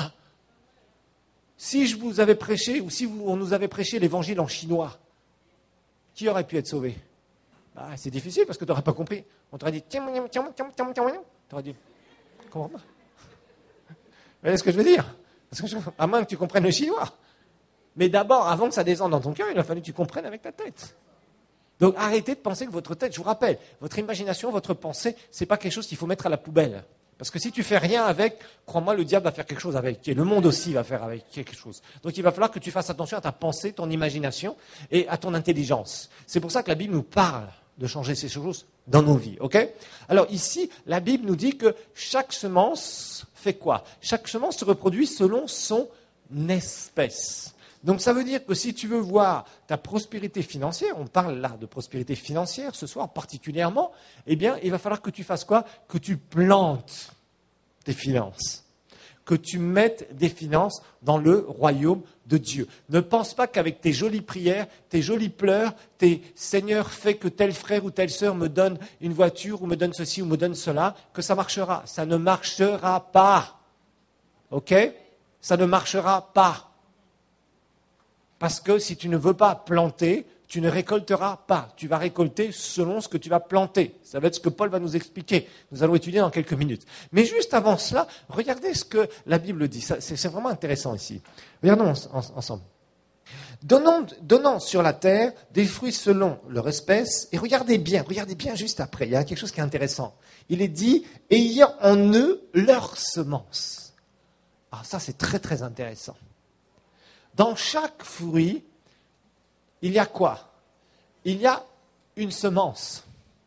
Si je vous avais prêché, ou si vous, on nous avait prêché l'évangile en chinois, qui aurait pu être sauvé? Bah, c'est difficile parce que tu n'aurais pas compris. On t'aurait dit, tu aurais dit, comment pas? Vous voyez ce que je veux dire? Parce que je, à moins que tu comprennes le chinois. Mais d'abord, avant que ça descende dans ton cœur, il a fallu que tu comprennes avec ta tête. Donc arrêtez de penser que votre tête, je vous rappelle, votre imagination, votre pensée, ce n'est pas quelque chose qu'il faut mettre à la poubelle. Parce que si tu fais rien avec, crois-moi, le diable va faire quelque chose avec. Et le monde aussi va faire avec quelque chose. Donc il va falloir que tu fasses attention à ta pensée, ton imagination et à ton intelligence. C'est pour ça que la Bible nous parle de changer ces choses dans nos vies. Ok? Alors ici, la Bible nous dit que chaque semence fait quoi? Chaque semence se reproduit selon son espèce. Donc ça veut dire que si tu veux voir ta prospérité financière, on parle là de prospérité financière ce soir particulièrement, eh bien il va falloir que tu fasses quoi? Que tu plantes des finances, que tu mettes des finances dans le royaume de Dieu. Ne pense pas qu'avec tes jolies prières, tes jolis pleurs, tes « Seigneur, fais que tel frère ou telle sœur me donne une voiture ou me donne ceci ou me donne cela », que ça marchera. Ça ne marchera pas. Ok? Ça ne marchera pas. Parce que si tu ne veux pas planter, tu ne récolteras pas. Tu vas récolter selon ce que tu vas planter. Ça va être ce que Paul va nous expliquer. Nous allons étudier dans quelques minutes. Mais juste avant cela, regardez ce que la Bible dit. Ça, c'est, c'est vraiment intéressant ici. Regardons en, en, ensemble. Donnons, donnant sur la terre des fruits selon leur espèce. Et regardez bien, regardez bien juste après. Il y a quelque chose qui est intéressant. Il est dit, ayant en eux leur semence. Ah, ça c'est très très intéressant. Dans chaque fruit, il y a quoi? Il y a une semence.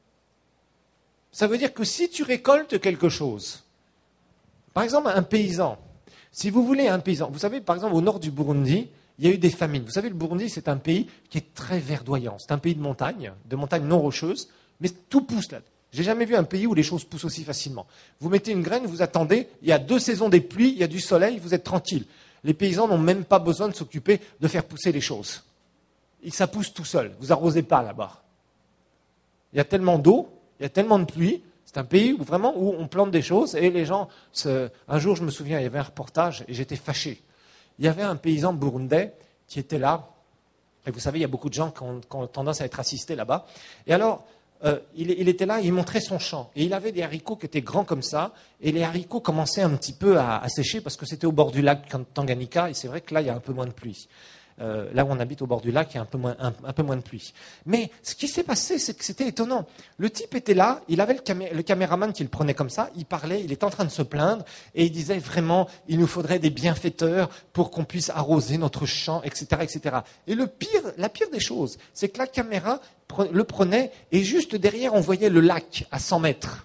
Ça veut dire que si tu récoltes quelque chose, par exemple un paysan, si vous voulez un paysan, vous savez par exemple au nord du Burundi, il y a eu des famines. Vous savez le Burundi c'est un pays qui est très verdoyant, c'est un pays de montagne, de montagne non rocheuse, mais tout pousse là. J'ai jamais vu un pays où les choses poussent aussi facilement. Vous mettez une graine, vous attendez, il y a deux saisons des pluies, il y a du soleil, vous êtes tranquille. Les paysans n'ont même pas besoin de s'occuper de faire pousser les choses. Et ça pousse tout seul. Vous arrosez pas là-bas. Il y a tellement d'eau, il y a tellement de pluie. C'est un pays où vraiment où on plante des choses et les gens. Se... Un jour, je me souviens, il y avait un reportage et j'étais fâché. Il y avait un paysan burundais qui était là. Et vous savez, il y a beaucoup de gens qui ont, qui ont tendance à être assistés là-bas. Et alors, euh, il, il était là, il montrait son champ. Et il avait des haricots qui étaient grands comme ça. Et les haricots commençaient un petit peu à, à sécher parce que c'était au bord du lac Tanganyika. Et c'est vrai que là, il y a un peu moins de pluie. Euh, là où on habite au bord du lac, il y a un peu moins, un, un peu moins de pluie. Mais ce qui s'est passé, c'est que c'était étonnant. Le type était là, il avait le, camé- le caméraman qui le prenait comme ça, il parlait, il était en train de se plaindre, et il disait vraiment, il nous faudrait des bienfaiteurs pour qu'on puisse arroser notre champ, et cetera, et cetera. Et le pire, la pire des choses, c'est que la caméra pre- le prenait, et juste derrière, on voyait le lac à cent mètres.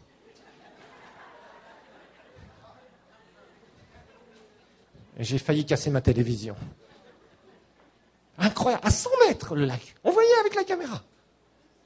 Et j'ai failli casser ma télévision. Incroyable, à cent mètres le lac. On voyait avec la caméra.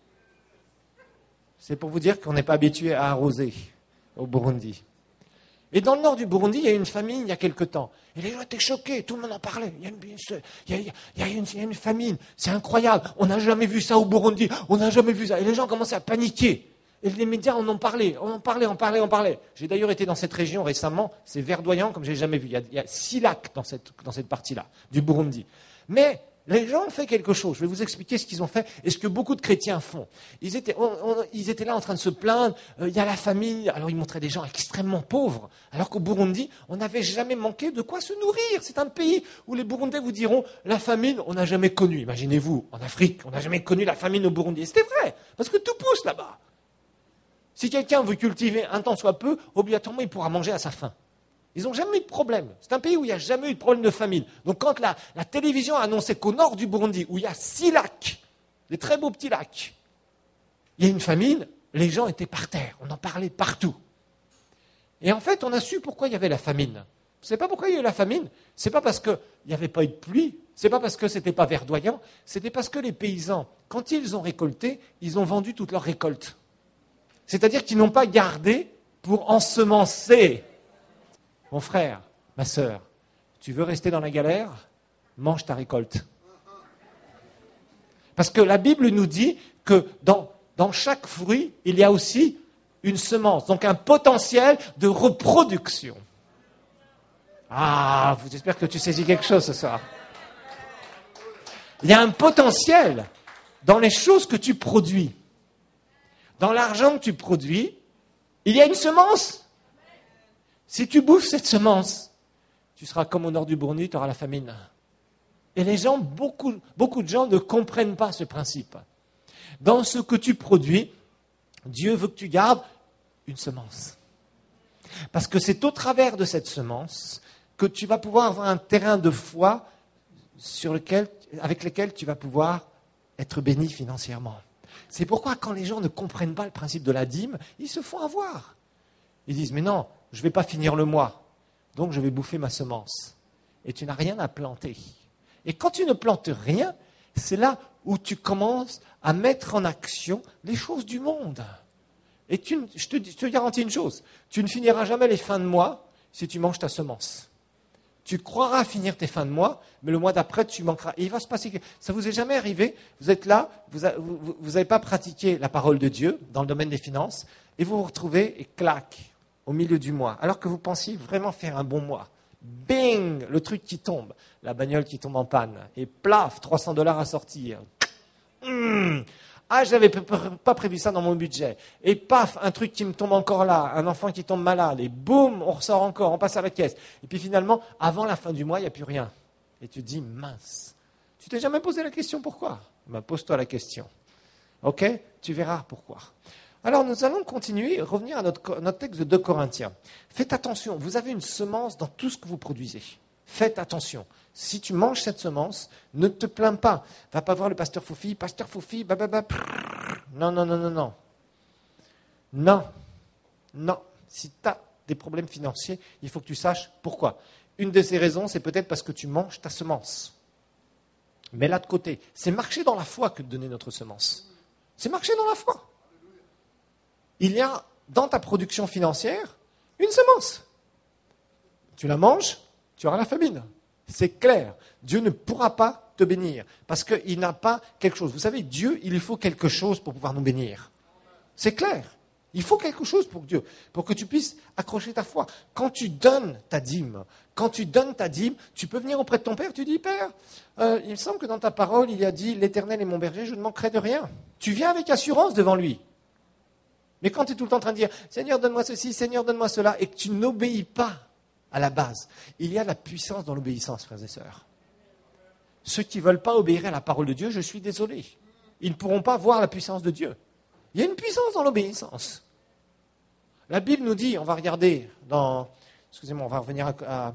C'est pour vous dire qu'on n'est pas habitué à arroser au Burundi. Et dans le nord du Burundi, il y a eu une famine il y a quelque temps. Et les gens étaient choqués, tout le monde en parlait. Il y a une, il y a, il y a une, il y a une famine, c'est incroyable. On n'a jamais vu ça au Burundi, on n'a jamais vu ça. Et les gens commençaient à paniquer. Et les médias en ont parlé, on en parlait, on parlait, on parlait. J'ai d'ailleurs été dans cette région récemment, c'est verdoyant comme je n'ai jamais vu. Il y, a, il y a six lacs dans cette, dans cette partie-là, du Burundi. Mais les gens ont fait quelque chose. Je vais vous expliquer ce qu'ils ont fait et ce que beaucoup de chrétiens font. Ils étaient, on, on, ils étaient là en train de se plaindre, euh, il y a la famine. Alors ils montraient des gens extrêmement pauvres. Alors qu'au Burundi, on n'avait jamais manqué de quoi se nourrir. C'est un pays où les Burundais vous diront, la famine, on n'a jamais connu. Imaginez-vous, en Afrique, on n'a jamais connu la famine au Burundi. Et c'était vrai, parce que tout pousse là-bas. Si quelqu'un veut cultiver un tant soit peu, obligatoirement, il pourra manger à sa faim. Ils n'ont jamais eu de problème. C'est un pays où il n'y a jamais eu de problème de famine. Donc quand la, la télévision a annoncé qu'au nord du Burundi, où il y a six lacs, des très beaux petits lacs, il y a une famine, les gens étaient par terre. On en parlait partout. Et en fait, on a su pourquoi il y avait la famine. Vous ne savez pas pourquoi il y a eu la famine? Ce n'est pas parce qu'il n'y avait pas eu de pluie, ce n'est pas parce que ce n'était pas verdoyant, c'était parce que les paysans, quand ils ont récolté, ils ont vendu toute leur récolte. C'est-à-dire qu'ils n'ont pas gardé pour ensemencer. Mon frère, ma sœur, tu veux rester dans la galère? Mange ta récolte. Parce que la Bible nous dit que dans, dans chaque fruit, il y a aussi une semence, donc un potentiel de reproduction. Ah, j'espère que tu saisis quelque chose ce soir. Il y a un potentiel dans les choses que tu produis. Dans l'argent que tu produis, il y a une semence. Si tu bouffes cette semence, tu seras comme au nord du Burundi, tu auras la famine. Et les gens, beaucoup, beaucoup de gens ne comprennent pas ce principe. Dans ce que tu produis, Dieu veut que tu gardes une semence. Parce que c'est au travers de cette semence que tu vas pouvoir avoir un terrain de foi sur lequel, avec lequel tu vas pouvoir être béni financièrement. C'est pourquoi quand les gens ne comprennent pas le principe de la dîme, ils se font avoir. Ils disent, mais non, je ne vais pas finir le mois, donc je vais bouffer ma semence. Et tu n'as rien à planter. Et quand tu ne plantes rien, c'est là où tu commences à mettre en action les choses du monde. Et tu, je, te, je te garantis une chose, tu ne finiras jamais les fins de mois si tu manges ta semence. Tu croiras finir tes fins de mois, mais le mois d'après, tu manqueras. Et il va se passer que ça vous est jamais arrivé, vous êtes là, vous n'avez pas pratiqué la parole de Dieu dans le domaine des finances, et vous vous retrouvez, et clac, au milieu du mois, alors que vous pensiez vraiment faire un bon mois. Bing, le truc qui tombe, la bagnole qui tombe en panne, et plaf, trois cents dollars à sortir. Mmh. Ah, je n'avais pas prévu ça dans mon budget. Et paf, un truc qui me tombe encore là, un enfant qui tombe malade, et boum, on ressort encore, on passe à la caisse. Et puis finalement, avant la fin du mois, il n'y a plus rien. Et tu te dis, mince, tu t'es jamais posé la question pourquoi? Ben, pose-toi la question. Ok? Tu verras pourquoi. Alors nous allons continuer, revenir à notre, notre texte de deux Corinthiens. Faites attention, vous avez une semence dans tout ce que vous produisez. Faites attention. Si tu manges cette semence, ne te plains pas. Va pas voir le pasteur Foufi, pasteur Foufi, bababa. Non, non, non, non, non. Non, non. Si tu as des problèmes financiers, il faut que tu saches pourquoi. Une de ces raisons, c'est peut-être parce que tu manges ta semence. Mais là de côté, c'est marcher dans la foi que de donner notre semence. C'est marcher dans la foi. Il y a dans ta production financière une semence. Tu la manges, tu auras la famine. C'est clair. Dieu ne pourra pas te bénir parce qu'il n'a pas quelque chose. Vous savez, Dieu, il lui faut quelque chose pour pouvoir nous bénir. C'est clair. Il faut quelque chose pour Dieu, pour que tu puisses accrocher ta foi. Quand tu donnes ta dîme, quand tu donnes ta dîme, tu peux venir auprès de ton Père, tu dis, Père, euh, il me semble que dans ta parole, il y a dit, l'Éternel est mon berger, je ne manquerai de rien. Tu viens avec assurance devant lui. Mais quand tu es tout le temps en train de dire, Seigneur, donne-moi ceci, Seigneur, donne-moi cela, et que tu n'obéis pas à la base, il y a la puissance dans l'obéissance, frères et sœurs. Ceux qui ne veulent pas obéir à la parole de Dieu, je suis désolé. Ils ne pourront pas voir la puissance de Dieu. Il y a une puissance dans l'obéissance. La Bible nous dit, on va regarder dans, excusez-moi, on va revenir à, à,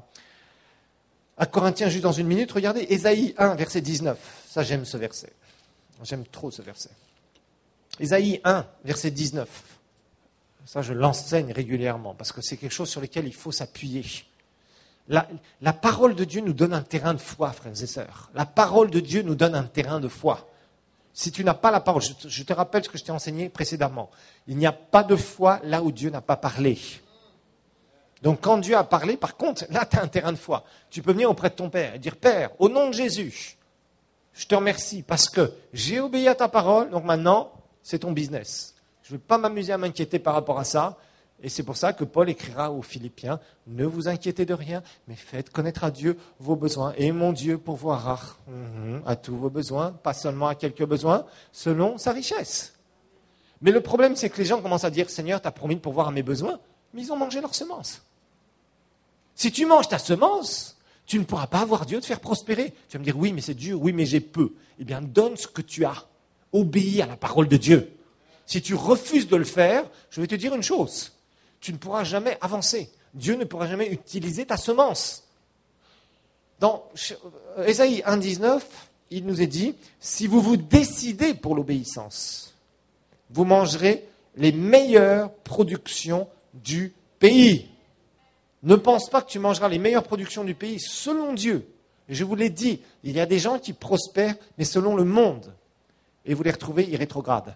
à Corinthiens juste dans une minute, regardez Ésaïe un, verset dix-neuf. Ça, j'aime ce verset. J'aime trop ce verset. Ésaïe un, verset dix-neuf. Ça, je l'enseigne régulièrement parce que c'est quelque chose sur lequel il faut s'appuyer. La, la parole de Dieu nous donne un terrain de foi, frères et sœurs. La parole de Dieu nous donne un terrain de foi. Si tu n'as pas la parole, je te, je te rappelle ce que je t'ai enseigné précédemment. Il n'y a pas de foi là où Dieu n'a pas parlé. Donc quand Dieu a parlé, par contre, là tu as un terrain de foi. Tu peux venir auprès de ton Père et dire, Père, au nom de Jésus, je te remercie parce que j'ai obéi à ta parole, donc maintenant, c'est ton business. Je ne vais pas m'amuser à m'inquiéter par rapport à ça. Et c'est pour ça que Paul écrira aux Philippiens, ne vous inquiétez de rien, mais faites connaître à Dieu vos besoins. Et mon Dieu pourvoira mm-hmm, à tous vos besoins, pas seulement à quelques besoins, selon sa richesse. Mais le problème, c'est que les gens commencent à dire, Seigneur, tu as promis de pourvoir à mes besoins, mais ils ont mangé leur semence. Si tu manges ta semence, tu ne pourras pas avoir Dieu te faire prospérer. Tu vas me dire, oui, mais c'est dur, oui, mais j'ai peu. Eh bien, donne ce que tu as. Obéis à la parole de Dieu. Si tu refuses de le faire, je vais te dire une chose. Tu ne pourras jamais avancer. Dieu ne pourra jamais utiliser ta semence. Dans Ésaïe un dix-neuf, il nous est dit, si vous vous décidez pour l'obéissance, vous mangerez les meilleures productions du pays. Ne pense pas que tu mangeras les meilleures productions du pays selon Dieu. Et je vous l'ai dit, il y a des gens qui prospèrent, mais selon le monde. Et vous les retrouvez irrétrogrades.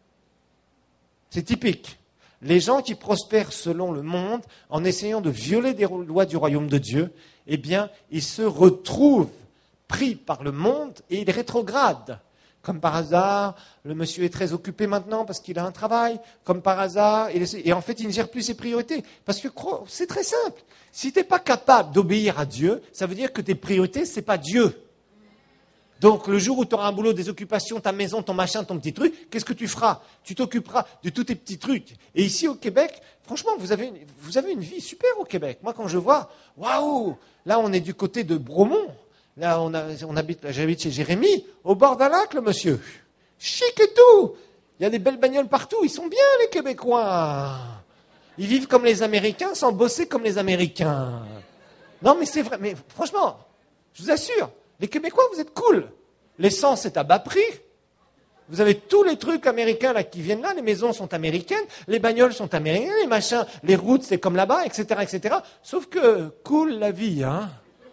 C'est typique. Les gens qui prospèrent selon le monde, en essayant de violer des lois du royaume de Dieu, eh bien, ils se retrouvent pris par le monde et ils rétrogradent. Comme par hasard, le monsieur est très occupé maintenant parce qu'il a un travail. Comme par hasard, il est... et en fait, il ne gère plus ses priorités. Parce que c'est très simple. Si tu n'es pas capable d'obéir à Dieu, ça veut dire que tes priorités, ce n'est pas Dieu. Donc, le jour où tu auras un boulot, des occupations, ta maison, ton machin, ton petit truc, qu'est-ce que tu feras? Tu t'occuperas de tous tes petits trucs. Et ici, au Québec, franchement, vous avez une, vous avez une vie super au Québec. Moi, quand je vois, waouh, là, on est du côté de Bromont. Là, on, a, on habite, j'habite chez Jérémy, au bord d'un lac, le monsieur. Chic et tout. Il y a des belles bagnoles partout. Ils sont bien, les Québécois. Ils vivent comme les Américains sans bosser comme les Américains. Non, mais c'est vrai. Mais franchement, je vous assure, les Québécois, vous êtes cool. L'essence est à bas prix. Vous avez tous les trucs américains là qui viennent là. Les maisons sont américaines, les bagnoles sont américaines, les machins, les routes, c'est comme là-bas, et cetera, et cetera. Sauf que cool la vie, hein.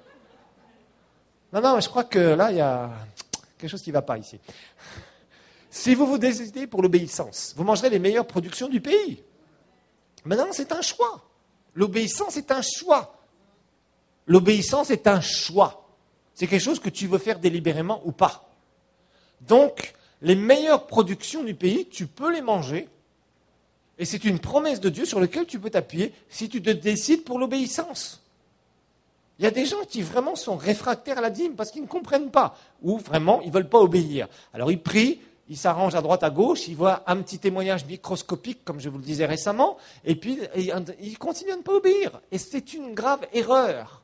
Non, non, je crois que là, il y a quelque chose qui ne va pas ici. Si vous vous décidez pour l'obéissance, vous mangerez les meilleures productions du pays. Maintenant, c'est un choix. L'obéissance est un choix. L'obéissance est un choix. C'est quelque chose que tu veux faire délibérément ou pas. Donc, les meilleures productions du pays, tu peux les manger. Et c'est une promesse de Dieu sur laquelle tu peux t'appuyer si tu te décides pour l'obéissance. Il y a des gens qui vraiment sont réfractaires à la dîme parce qu'ils ne comprennent pas. Ou vraiment, ils ne veulent pas obéir. Alors ils prient, ils s'arrangent à droite, à gauche, ils voient un petit témoignage microscopique, comme je vous le disais récemment, et puis ils continuent à ne pas obéir. Et c'est une grave erreur.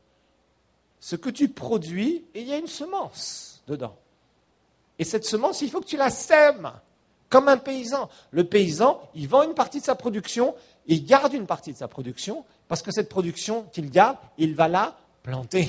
Ce que tu produis, et il y a une semence dedans. Et cette semence, il faut que tu la sèmes, comme un paysan. Le paysan, il vend une partie de sa production, il garde une partie de sa production, parce que cette production qu'il garde, il va la planter.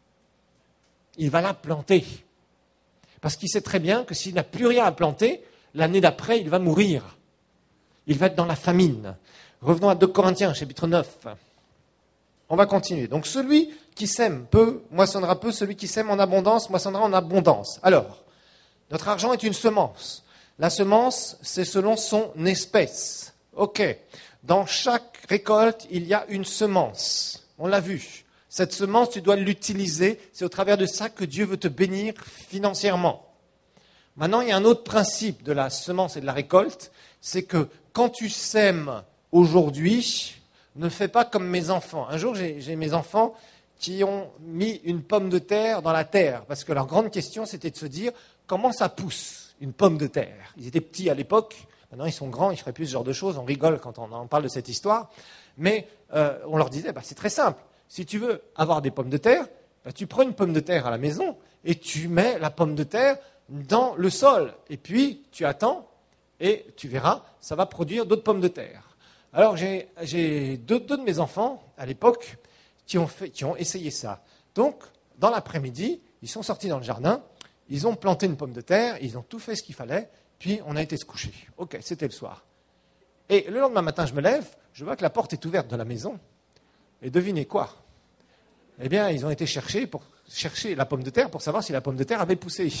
Il va la planter. Parce qu'il sait très bien que s'il n'a plus rien à planter, l'année d'après, il va mourir. Il va être dans la famine. Revenons à deux Corinthiens, chapitre neuf. On va continuer. Donc, celui qui sème peu, moissonnera peu. Celui qui sème en abondance, moissonnera en abondance. Alors, notre argent est une semence. La semence, c'est selon son espèce. OK. Dans chaque récolte, il y a une semence. On l'a vu. Cette semence, tu dois l'utiliser. C'est au travers de ça que Dieu veut te bénir financièrement. Maintenant, il y a un autre principe de la semence et de la récolte. C'est que quand tu sèmes aujourd'hui, ne fais pas comme mes enfants. Un jour, j'ai, j'ai mes enfants qui ont mis une pomme de terre dans la terre. Parce que leur grande question, c'était de se dire comment ça pousse une pomme de terre. Ils étaient petits à l'époque. Maintenant, ils sont grands, ils feraient plus ce genre de choses. On rigole quand on en parle de cette histoire. Mais euh, on leur disait, bah, c'est très simple. Si tu veux avoir des pommes de terre, bah, tu prends une pomme de terre à la maison et tu mets la pomme de terre dans le sol. Et puis, tu attends et tu verras, ça va produire d'autres pommes de terre. Alors, j'ai, j'ai deux, deux de mes enfants, à l'époque, qui ont, fait, qui ont essayé ça. Donc, dans l'après-midi, ils sont sortis dans le jardin, ils ont planté une pomme de terre, ils ont tout fait ce qu'il fallait. Puis, on a été se coucher. OK, c'était le soir. Et le lendemain matin, je me lève, je vois que la porte est ouverte de la maison. Et devinez quoi? Eh bien, ils ont été chercher, pour, chercher la pomme de terre pour savoir si la pomme de terre avait poussé.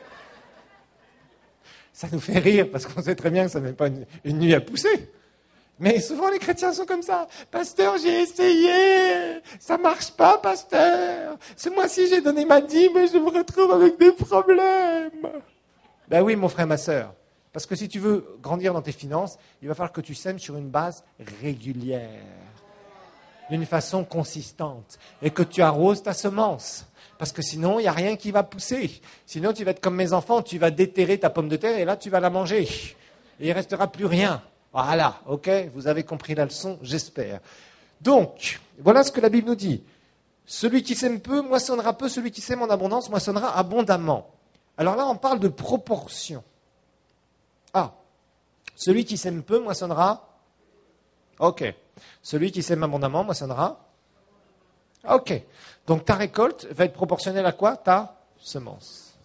Ça nous fait rire, parce qu'on sait très bien que ça ne met pas une, une nuit à pousser. Mais souvent les chrétiens sont comme ça. Pasteur, j'ai essayé. Ça marche pas, pasteur. Ce mois-ci, j'ai donné ma dîme, mais je me retrouve avec des problèmes. Ben oui, mon frère, ma sœur. Parce que si tu veux grandir dans tes finances, il va falloir que tu sèmes sur une base régulière, d'une façon consistante, et que tu arroses ta semence. Parce que sinon, il n'y a rien qui va pousser. Sinon, tu vas être comme mes enfants, tu vas déterrer ta pomme de terre, et là, tu vas la manger. Et il ne restera plus rien. Voilà, ok, vous avez compris la leçon, j'espère. Donc, voilà ce que la Bible nous dit. Celui qui sème peu, moissonnera peu, celui qui sème en abondance, moissonnera abondamment. Alors là, on parle de proportion. Ah, celui qui sème peu, moissonnera. Ok. Celui qui sème abondamment, moissonnera. Ok. Donc ta récolte va être proportionnelle à quoi? Ta semence.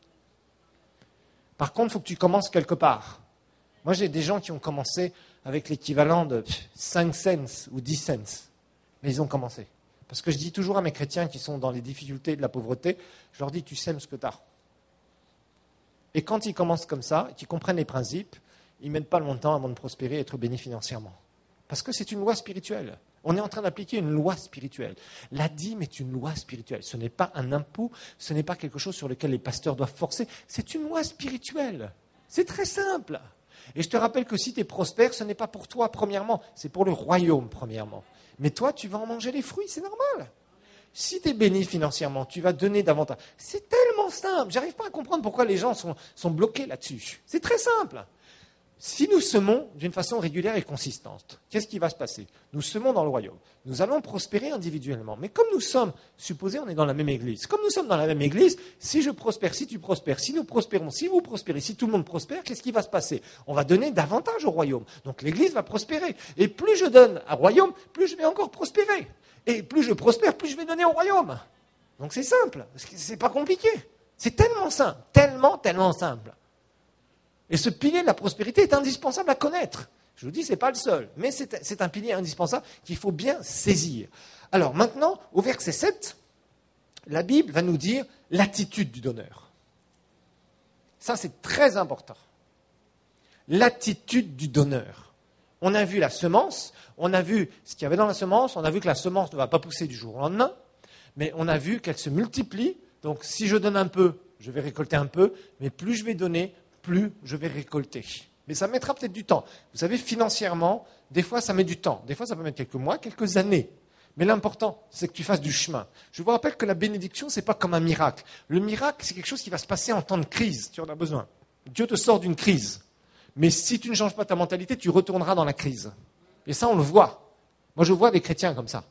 Par contre, il faut que tu commences quelque part. Moi, j'ai des gens qui ont commencé avec l'équivalent de cinq cents ou dix cents. Mais ils ont commencé. Parce que je dis toujours à mes chrétiens qui sont dans les difficultés de la pauvreté, je leur dis, tu sèmes ce que tu as. Et quand ils commencent comme ça, qu'ils comprennent les principes, ils ne mettent pas longtemps avant de prospérer et être bénis financièrement. Parce que c'est une loi spirituelle. On est en train d'appliquer une loi spirituelle. La dîme est une loi spirituelle. Ce n'est pas un impôt, ce n'est pas quelque chose sur lequel les pasteurs doivent forcer. C'est une loi spirituelle. C'est très simple. Et je te rappelle que si tu es prospère, ce n'est pas pour toi, premièrement. C'est pour le royaume, premièrement. Mais toi, tu vas en manger les fruits, c'est normal. Si tu es béni financièrement, tu vas donner davantage. C'est tellement simple. Je n'arrive pas à comprendre pourquoi les gens sont, sont bloqués là-dessus. C'est très simple. Si nous semons d'une façon régulière et consistante, qu'est-ce qui va se passer? Nous semons dans le royaume. Nous allons prospérer individuellement. Mais comme nous sommes, supposez, on est dans la même église. Comme nous sommes dans la même église, si je prospère, si tu prospères, si nous prospérons, si vous prospérez, si tout le monde prospère, qu'est-ce qui va se passer? On va donner davantage au royaume. Donc l'église va prospérer. Et plus je donne au royaume, plus je vais encore prospérer. Et plus je prospère, plus je vais donner au royaume. Donc c'est simple. C'est pas compliqué. C'est tellement simple. Tellement, tellement simple. Et ce pilier de la prospérité est indispensable à connaître. Je vous dis, ce n'est pas le seul, mais c'est, c'est un pilier indispensable qu'il faut bien saisir. Alors maintenant, au verset sept, la Bible va nous dire l'attitude du donneur. Ça, c'est très important. L'attitude du donneur. On a vu la semence, on a vu ce qu'il y avait dans la semence, on a vu que la semence ne va pas pousser du jour au lendemain, mais on a vu qu'elle se multiplie. Donc si je donne un peu, je vais récolter un peu, mais plus je vais donner, plus je vais récolter. Mais ça mettra peut-être du temps. Vous savez, financièrement, des fois, ça met du temps. Des fois, ça peut mettre quelques mois, quelques années. Mais l'important, c'est que tu fasses du chemin. Je vous rappelle que la bénédiction, ce n'est pas comme un miracle. Le miracle, c'est quelque chose qui va se passer en temps de crise. Tu en as besoin. Dieu te sort d'une crise. Mais si tu ne changes pas ta mentalité, tu retourneras dans la crise. Et ça, on le voit. Moi, je vois des chrétiens comme ça.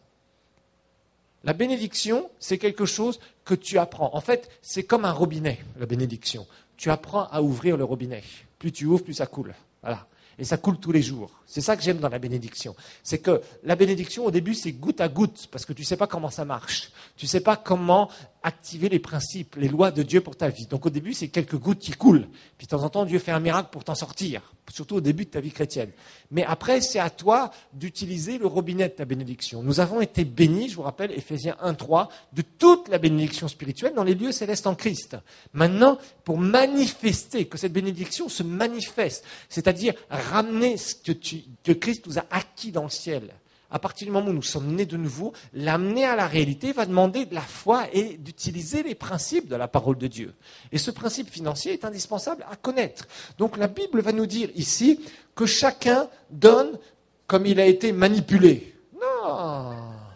La bénédiction, c'est quelque chose que tu apprends. En fait, c'est comme un robinet, la bénédiction. Tu apprends à ouvrir le robinet. Plus tu ouvres, plus ça coule. Voilà. Et ça coule tous les jours. C'est ça que j'aime dans la bénédiction. C'est que la bénédiction, au début, c'est goutte à goutte, parce que tu ne sais pas comment ça marche. Tu ne sais pas comment activer les principes, les lois de Dieu pour ta vie. Donc au début, c'est quelques gouttes qui coulent. Puis de temps en temps, Dieu fait un miracle pour t'en sortir, surtout au début de ta vie chrétienne. Mais après, c'est à toi d'utiliser le robinet de ta bénédiction. Nous avons été bénis, je vous rappelle, Éphésiens un trois, de toute la bénédiction spirituelle dans les lieux célestes en Christ. Maintenant, pour manifester, que cette bénédiction se manifeste, c'est-à-dire ramener ce que, tu, que Christ nous a acquis dans le ciel, à partir du moment où nous sommes nés de nouveau, l'amener à la réalité va demander de la foi et d'utiliser les principes de la parole de Dieu. Et ce principe financier est indispensable à connaître. Donc la Bible va nous dire ici que chacun donne comme il a été manipulé. Non.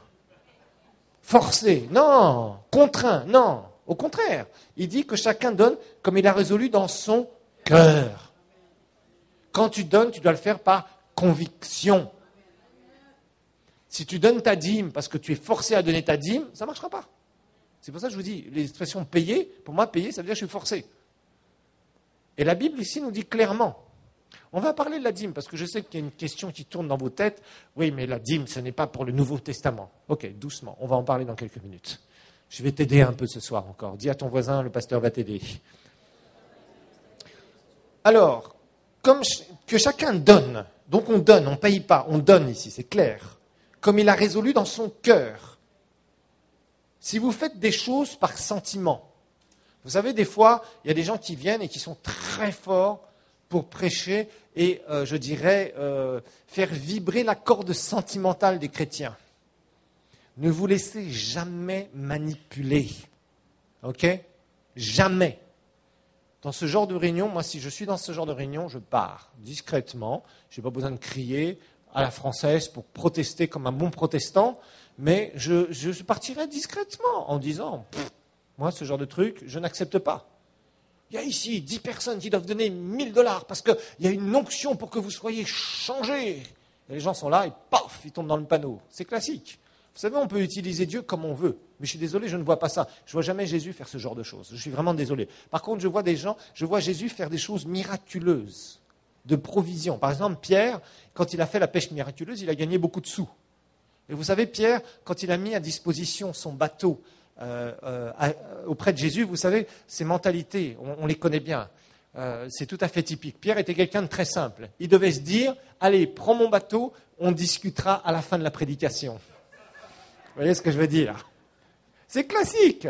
Forcé. Non. Contraint. Non. Au contraire, il dit que chacun donne comme il a résolu dans son cœur. Quand tu donnes, tu dois le faire par conviction. Si tu donnes ta dîme parce que tu es forcé à donner ta dîme, ça ne marchera pas. C'est pour ça que je vous dis, l'expression payer, pour moi, payer, ça veut dire que je suis forcé. Et la Bible ici nous dit clairement, on va parler de la dîme, parce que je sais qu'il y a une question qui tourne dans vos têtes. Oui, mais la dîme, ce n'est pas pour le Nouveau Testament. Ok, doucement, on va en parler dans quelques minutes. Je vais t'aider un peu ce soir encore. Dis à ton voisin, le pasteur va t'aider. Alors, comme que chacun donne, donc on donne, on ne paye pas, on donne ici, c'est clair. Comme il a résolu dans son cœur. Si vous faites des choses par sentiment, vous savez, des fois, il y a des gens qui viennent et qui sont très forts pour prêcher et, euh, je dirais, euh, faire vibrer la corde sentimentale des chrétiens. Ne vous laissez jamais manipuler. OK? Jamais. Dans ce genre de réunion, moi, si je suis dans ce genre de réunion, je pars discrètement. Je n'ai pas besoin de crier à la française pour protester comme un bon protestant, mais je, je partirai discrètement en disant, moi, ce genre de truc, je n'accepte pas. Il y a ici dix personnes qui doivent donner mille dollars parce qu'il y a une onction pour que vous soyez changés. Et les gens sont là et paf, ils tombent dans le panneau. C'est classique. Vous savez, on peut utiliser Dieu comme on veut. Mais je suis désolé, je ne vois pas ça. Je ne vois jamais Jésus faire ce genre de choses. Je suis vraiment désolé. Par contre, je vois des gens, je vois Jésus faire des choses miraculeuses, de provision. Par exemple, Pierre, quand il a fait la pêche miraculeuse, il a gagné beaucoup de sous. Et vous savez, Pierre, quand il a mis à disposition son bateau euh, euh, à, auprès de Jésus, vous savez, ses mentalités, on, on les connaît bien. Euh, c'est tout à fait typique. Pierre était quelqu'un de très simple. Il devait se dire, allez, prends mon bateau, on discutera à la fin de la prédication. Vous voyez ce que je veux dire? C'est classique.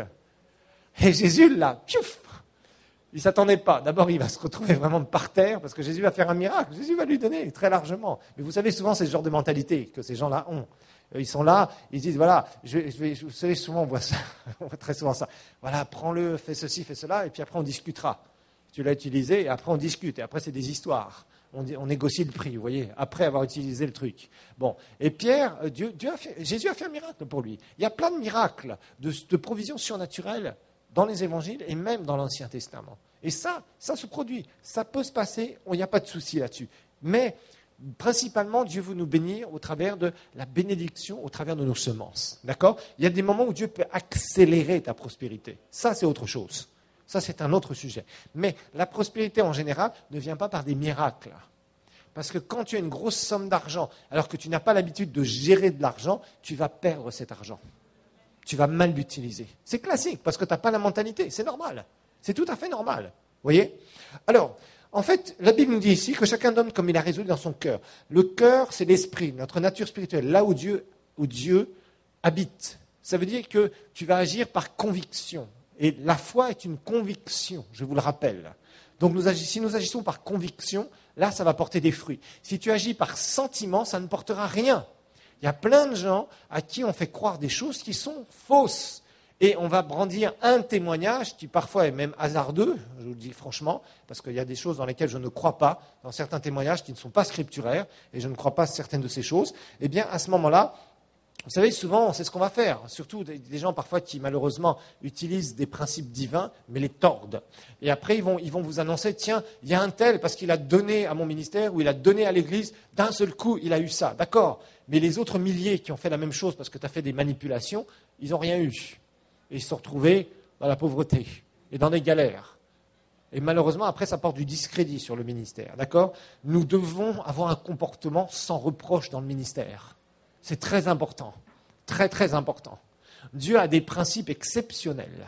Et Jésus, là, piouf, il ne s'attendait pas. D'abord, il va se retrouver vraiment par terre, parce que Jésus va faire un miracle. Jésus va lui donner très largement. Mais vous savez, souvent, c'est ce genre de mentalité que ces gens-là ont. Ils sont là, ils disent, voilà, je vais, je vais, vous savez, souvent, on voit ça, on voit très souvent ça. Voilà, prends-le, fais ceci, fais cela, et puis après, on discutera. Tu l'as utilisé, et après, on discute. Et après, c'est des histoires. On, on négocie le prix, vous voyez, après avoir utilisé le truc. Bon, et Pierre, Dieu, Dieu a fait, Jésus a fait un miracle pour lui. Il y a plein de miracles, de, de provisions surnaturelles dans les évangiles et même dans l'Ancien Testament. Et ça, ça se produit, ça peut se passer, il n'y a pas de souci là-dessus. Mais principalement, Dieu veut nous bénir au travers de la bénédiction, au travers de nos semences. D'accord? Il y a des moments où Dieu peut accélérer ta prospérité. Ça, c'est autre chose. Ça, c'est un autre sujet. Mais la prospérité, en général, ne vient pas par des miracles. Parce que quand tu as une grosse somme d'argent, alors que tu n'as pas l'habitude de gérer de l'argent, tu vas perdre cet argent. Tu vas mal l'utiliser. C'est classique, parce que tu n'as pas la mentalité. C'est normal. C'est tout à fait normal. Vous voyez? Alors, en fait, la Bible nous dit ici que chacun donne comme il a résolu dans son cœur. Le cœur, c'est l'esprit, notre nature spirituelle, là où Dieu, où Dieu habite. Ça veut dire que tu vas agir par conviction. Et la foi est une conviction, je vous le rappelle. Donc nous agissons, si nous agissons par conviction, là, ça va porter des fruits. Si tu agis par sentiment, ça ne portera rien. Il y a plein de gens à qui on fait croire des choses qui sont fausses. Et on va brandir un témoignage qui parfois est même hasardeux, je vous le dis franchement, parce qu'il y a des choses dans lesquelles je ne crois pas, dans certains témoignages qui ne sont pas scripturaires, et je ne crois pas à certaines de ces choses. Eh bien, à ce moment-là, vous savez, souvent, c'est ce qu'on va faire, surtout des, des gens parfois qui, malheureusement, utilisent des principes divins, mais les tordent. Et après, ils vont, ils vont vous annoncer, tiens, il y a un tel, parce qu'il a donné à mon ministère, ou il a donné à l'Église, d'un seul coup, il a eu ça. D'accord, mais les autres milliers qui ont fait la même chose parce que tu as fait des manipulations, ils n'ont rien eu. Et ils se sont retrouvés dans la pauvreté et dans des galères. Et malheureusement, après, ça porte du discrédit sur le ministère. D'accord ? Nous devons avoir un comportement sans reproche dans le ministère. C'est très important, très très important. Dieu a des principes exceptionnels.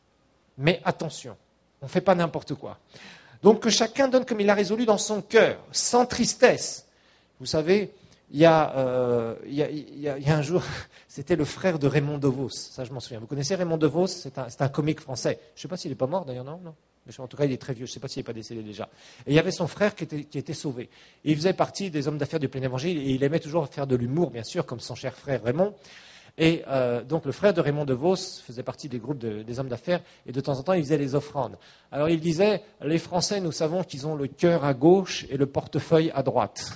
Mais attention, on ne fait pas n'importe quoi. Donc que chacun donne comme il a résolu dans son cœur, sans tristesse. Vous savez, il y a, euh, il y a, il y a, il y a un jour, c'était le frère de Raymond DeVos, ça je m'en souviens. Vous connaissez Raymond DeVos? C'est un, c'est un comique français. Je ne sais pas s'il n'est pas mort d'ailleurs, non, non. En tout cas, il est très vieux, je ne sais pas s'il n'est pas décédé déjà. Et il y avait son frère qui était, qui était sauvé. Et il faisait partie des hommes d'affaires du plein évangile, et il aimait toujours faire de l'humour, bien sûr, comme son cher frère Raymond. Et euh, donc le frère de Raymond DeVos faisait partie des groupes de, des hommes d'affaires, et de temps en temps, il faisait les offrandes. Alors il disait, les Français, nous savons qu'ils ont le cœur à gauche et le portefeuille à droite.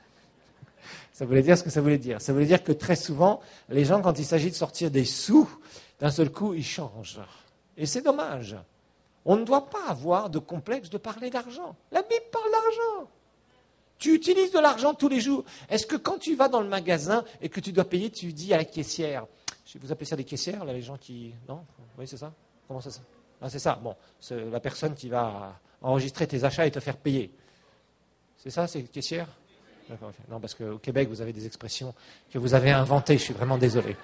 Ça voulait dire ce que ça voulait dire. Ça voulait dire que très souvent, les gens, quand il s'agit de sortir des sous, d'un seul coup, ils changent. Et c'est dommage. On ne doit pas avoir de complexe de parler d'argent. La Bible parle d'argent. Tu utilises de l'argent tous les jours. Est-ce que quand tu vas dans le magasin et que tu dois payer, tu dis à la caissière, vous appelez ça des caissières, là, les gens qui... Non? Oui, c'est ça? Comment ça? Ah, c'est ça. Bon, c'est la personne qui va enregistrer tes achats et te faire payer. C'est ça, c'est caissière? D'accord. Non, parce qu'au Québec, vous avez des expressions que vous avez inventées. Je suis vraiment désolé.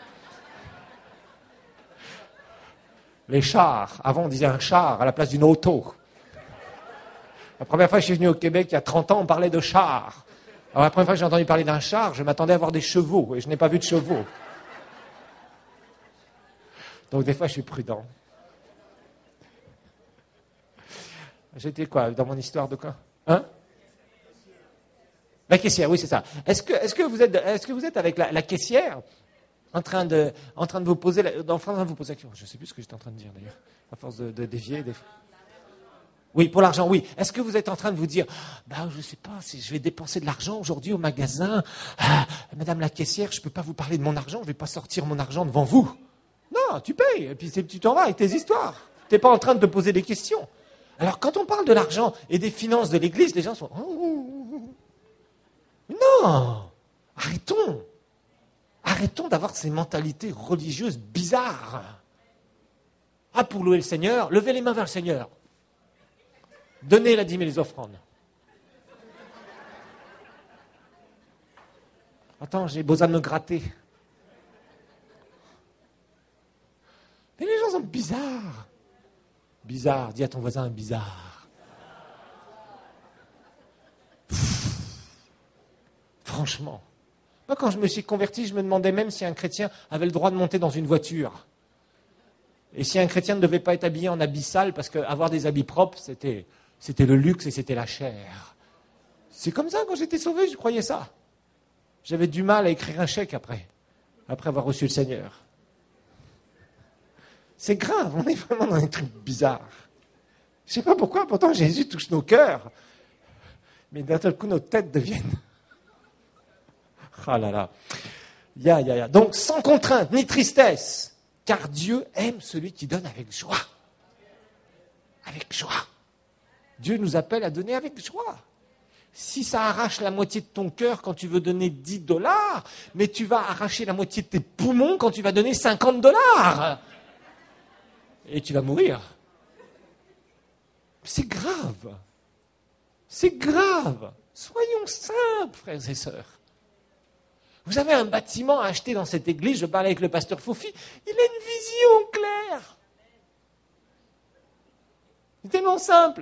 Les chars. Avant, on disait un char à la place d'une auto. La première fois que je suis venu au Québec, il y a trente ans, on parlait de chars. Alors la première fois que j'ai entendu parler d'un char, je m'attendais à voir des chevaux, et je n'ai pas vu de chevaux. Donc des fois, je suis prudent. J'étais quoi? Dans mon histoire de quoi? Hein? La caissière, oui, c'est ça. Est-ce que, est-ce que vous êtes, est-ce que vous êtes avec la, la caissière en train de, en train de vous poser, la, en train de vous poser la question. Je ne sais plus ce que j'étais en train de dire d'ailleurs, à force de, de dévier. Des... Oui, pour l'argent, oui. Est-ce que vous êtes en train de vous dire, bah, je ne sais pas, si je vais dépenser de l'argent aujourd'hui au magasin, ah, Madame la caissière, je ne peux pas vous parler de mon argent, je ne vais pas sortir mon argent devant vous. Non, tu payes, et puis tu t'en vas avec tes histoires. Tu n'es pas en train de te poser des questions. Alors, quand on parle de l'argent et des finances de l'Église, les gens sont... Non, arrêtons. Arrêtons d'avoir ces mentalités religieuses bizarres. Ah, pour louer le Seigneur, levez les mains vers le Seigneur. Donnez la dîme et les offrandes. Attends, j'ai besoin de me gratter. Mais les gens sont bizarres. Bizarre, dis à ton voisin bizarre. Pff, franchement. Moi, quand je me suis converti, je me demandais même si un chrétien avait le droit de monter dans une voiture. Et si un chrétien ne devait pas être habillé en habit sale, parce qu'avoir des habits propres, c'était, c'était le luxe et c'était la chair. C'est comme ça, quand j'étais sauvé, je croyais ça. J'avais du mal à écrire un chèque après, après avoir reçu le Seigneur. C'est grave, on est vraiment dans des trucs bizarres. Je ne sais pas pourquoi, pourtant Jésus touche nos cœurs. Mais d'un seul coup, nos têtes deviennent... Ah là là. Ya, ya, ya. Donc, sans contrainte, ni tristesse, car Dieu aime celui qui donne avec joie. Avec joie. Dieu nous appelle à donner avec joie. Si ça arrache la moitié de ton cœur quand tu veux donner dix dollars, mais tu vas arracher la moitié de tes poumons quand tu vas donner cinquante dollars. Et tu vas mourir. C'est grave. C'est grave. Soyons simples, frères et sœurs. Vous avez un bâtiment à acheter dans cette église, je parlais avec le pasteur Fofi, il a une vision claire. C'est tellement simple.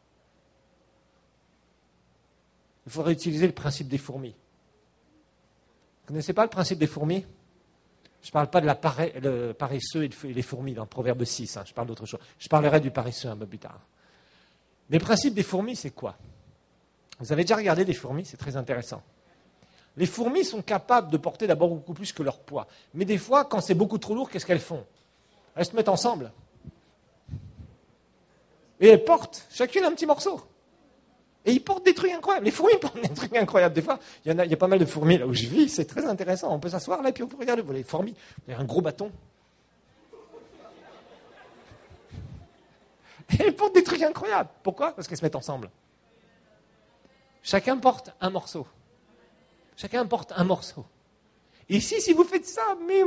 Il faudrait utiliser le principe des fourmis. Vous ne connaissez pas le principe des fourmis ? Je ne parle pas de la pare... le paresseux et les fourmis dans le Proverbe six, hein, je parle d'autre chose. Je parlerai du paresseux un peu plus tard. Mais le principe des fourmis, c'est quoi ? Vous avez déjà regardé des fourmis, c'est très intéressant. Les fourmis sont capables de porter d'abord beaucoup plus que leur poids. Mais des fois, quand c'est beaucoup trop lourd, qu'est-ce qu'elles font ? Elles se mettent ensemble. Et elles portent chacune un petit morceau. Et ils portent des trucs incroyables. Les fourmis portent des trucs incroyables. Des fois, il y en a, il y a pas mal de fourmis là où je vis, c'est très intéressant. On peut s'asseoir là et puis on peut regarder. Vous voyez, les fourmis, vous avez un gros bâton. Et elles portent des trucs incroyables. Pourquoi ? Parce qu'elles se mettent ensemble. Chacun porte un morceau. Chacun porte un morceau. Et ici, si vous faites ça, mais...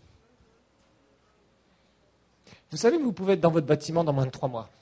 Vous savez que vous pouvez être dans votre bâtiment dans moins de trois mois.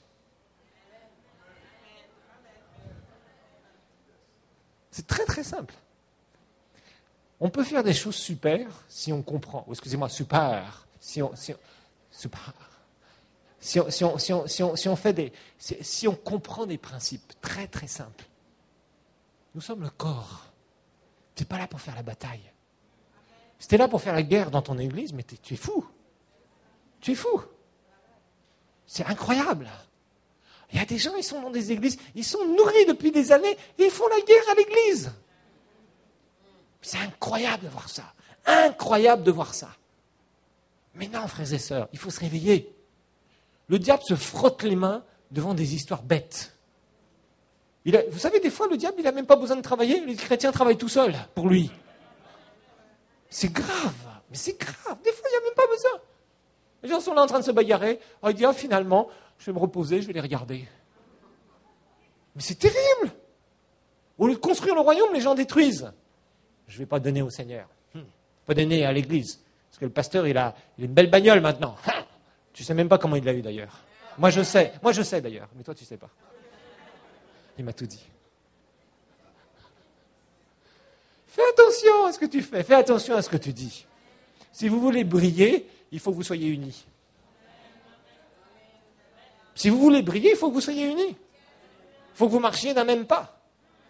C'est très très simple. On peut faire des choses super si on comprend. Oh, excusez-moi, super. Si on, si on, super. Si on, si on, si on, si on, si on fait des, si, si on comprend des principes très très simples. Nous sommes le corps. Tu n'es pas là pour faire la bataille. Si tu es là pour faire la guerre dans ton église, mais tu es fou. Tu es fou. C'est incroyable. Il y a des gens, ils sont dans des églises, ils sont nourris depuis des années et ils font la guerre à l'église. C'est incroyable de voir ça. Incroyable de voir ça. Mais non, frères et sœurs, il faut se réveiller. Le diable se frotte les mains devant des histoires bêtes. Il a, vous savez, des fois, le diable, il n'a même pas besoin de travailler. Les chrétiens travaillent tout seuls pour lui. C'est grave. Mais c'est grave. Des fois, il n'y a même pas besoin. Les gens sont là en train de se bagarrer. Alors, il dit, ah, finalement, je vais me reposer, je vais les regarder. Mais c'est terrible. Au lieu de construire le royaume, les gens détruisent. Je ne vais pas donner au Seigneur. Hmm. Pas donner à l'église. Parce que le pasteur, il a, il a une belle bagnole maintenant. Ha, tu ne sais même pas comment il l'a eu d'ailleurs. Moi, je sais. Moi, je sais d'ailleurs. Mais toi, tu ne sais pas. Il m'a tout dit. Fais attention à ce que tu fais. Fais attention à ce que tu dis. Si vous voulez briller, il faut que vous soyez unis. Si vous voulez briller, il faut que vous soyez unis. Il faut que vous marchiez d'un même pas.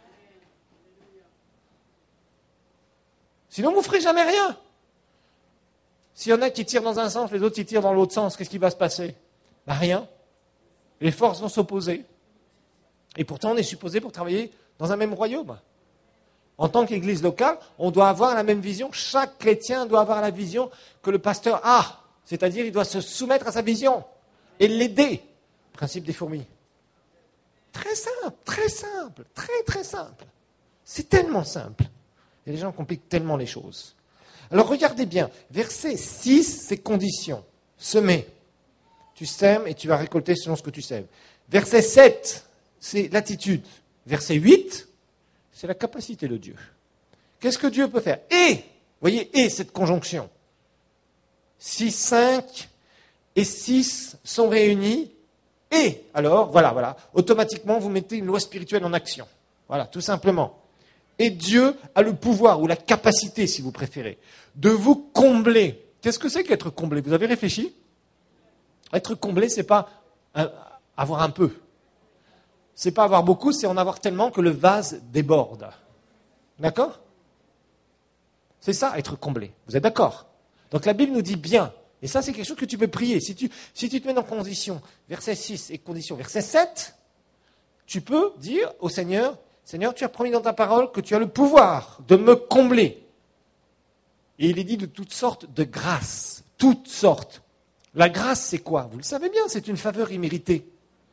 Sinon, vous ne ferez jamais rien. S'il y en a qui tirent dans un sens, les autres qui tirent dans l'autre sens, qu'est-ce qui va se passer ? Ben, rien. Les forces vont s'opposer. Et pourtant, on est supposé pour travailler dans un même royaume. En tant qu'église locale, on doit avoir la même vision. Chaque chrétien doit avoir la vision que le pasteur a. C'est-à-dire, il doit se soumettre à sa vision et l'aider. Principe des fourmis. Très simple, très simple, très très simple. C'est tellement simple. Et les gens compliquent tellement les choses. Alors regardez bien, verset six, c'est conditions. Semer. Tu sèmes et tu vas récolter selon ce que tu sèmes. Verset sept, c'est l'attitude. Verset huit, c'est la capacité de Dieu. Qu'est-ce que Dieu peut faire? Et, voyez, et cette conjonction. six, cinq et six sont réunis. Et, alors, voilà, voilà, automatiquement, vous mettez une loi spirituelle en action. Voilà, tout simplement. Et Dieu a le pouvoir, ou la capacité, si vous préférez, de vous combler. Qu'est-ce que c'est qu'être comblé? Vous avez réfléchi? Être comblé, c'est pas un, avoir un peu. C'est pas avoir beaucoup, c'est en avoir tellement que le vase déborde. D'accord? C'est ça, être comblé. Vous êtes d'accord? Donc la Bible nous dit bien. Et ça, c'est quelque chose que tu peux prier. Si tu, si tu te mets dans condition, verset six et condition, verset sept, tu peux dire au Seigneur, Seigneur, tu as promis dans ta parole que tu as le pouvoir de me combler. Et il est dit de toutes sortes de grâces. Toutes sortes. La grâce, c'est quoi? Vous le savez bien, c'est une faveur imméritée.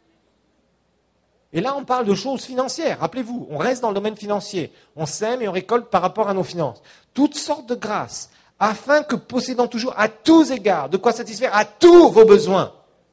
Et là, on parle de choses financières. Rappelez-vous, on reste dans le domaine financier. On sème et on récolte par rapport à nos finances. Toutes sortes de grâces, afin que, possédant toujours à tous égards, de quoi satisfaire à tous vos besoins.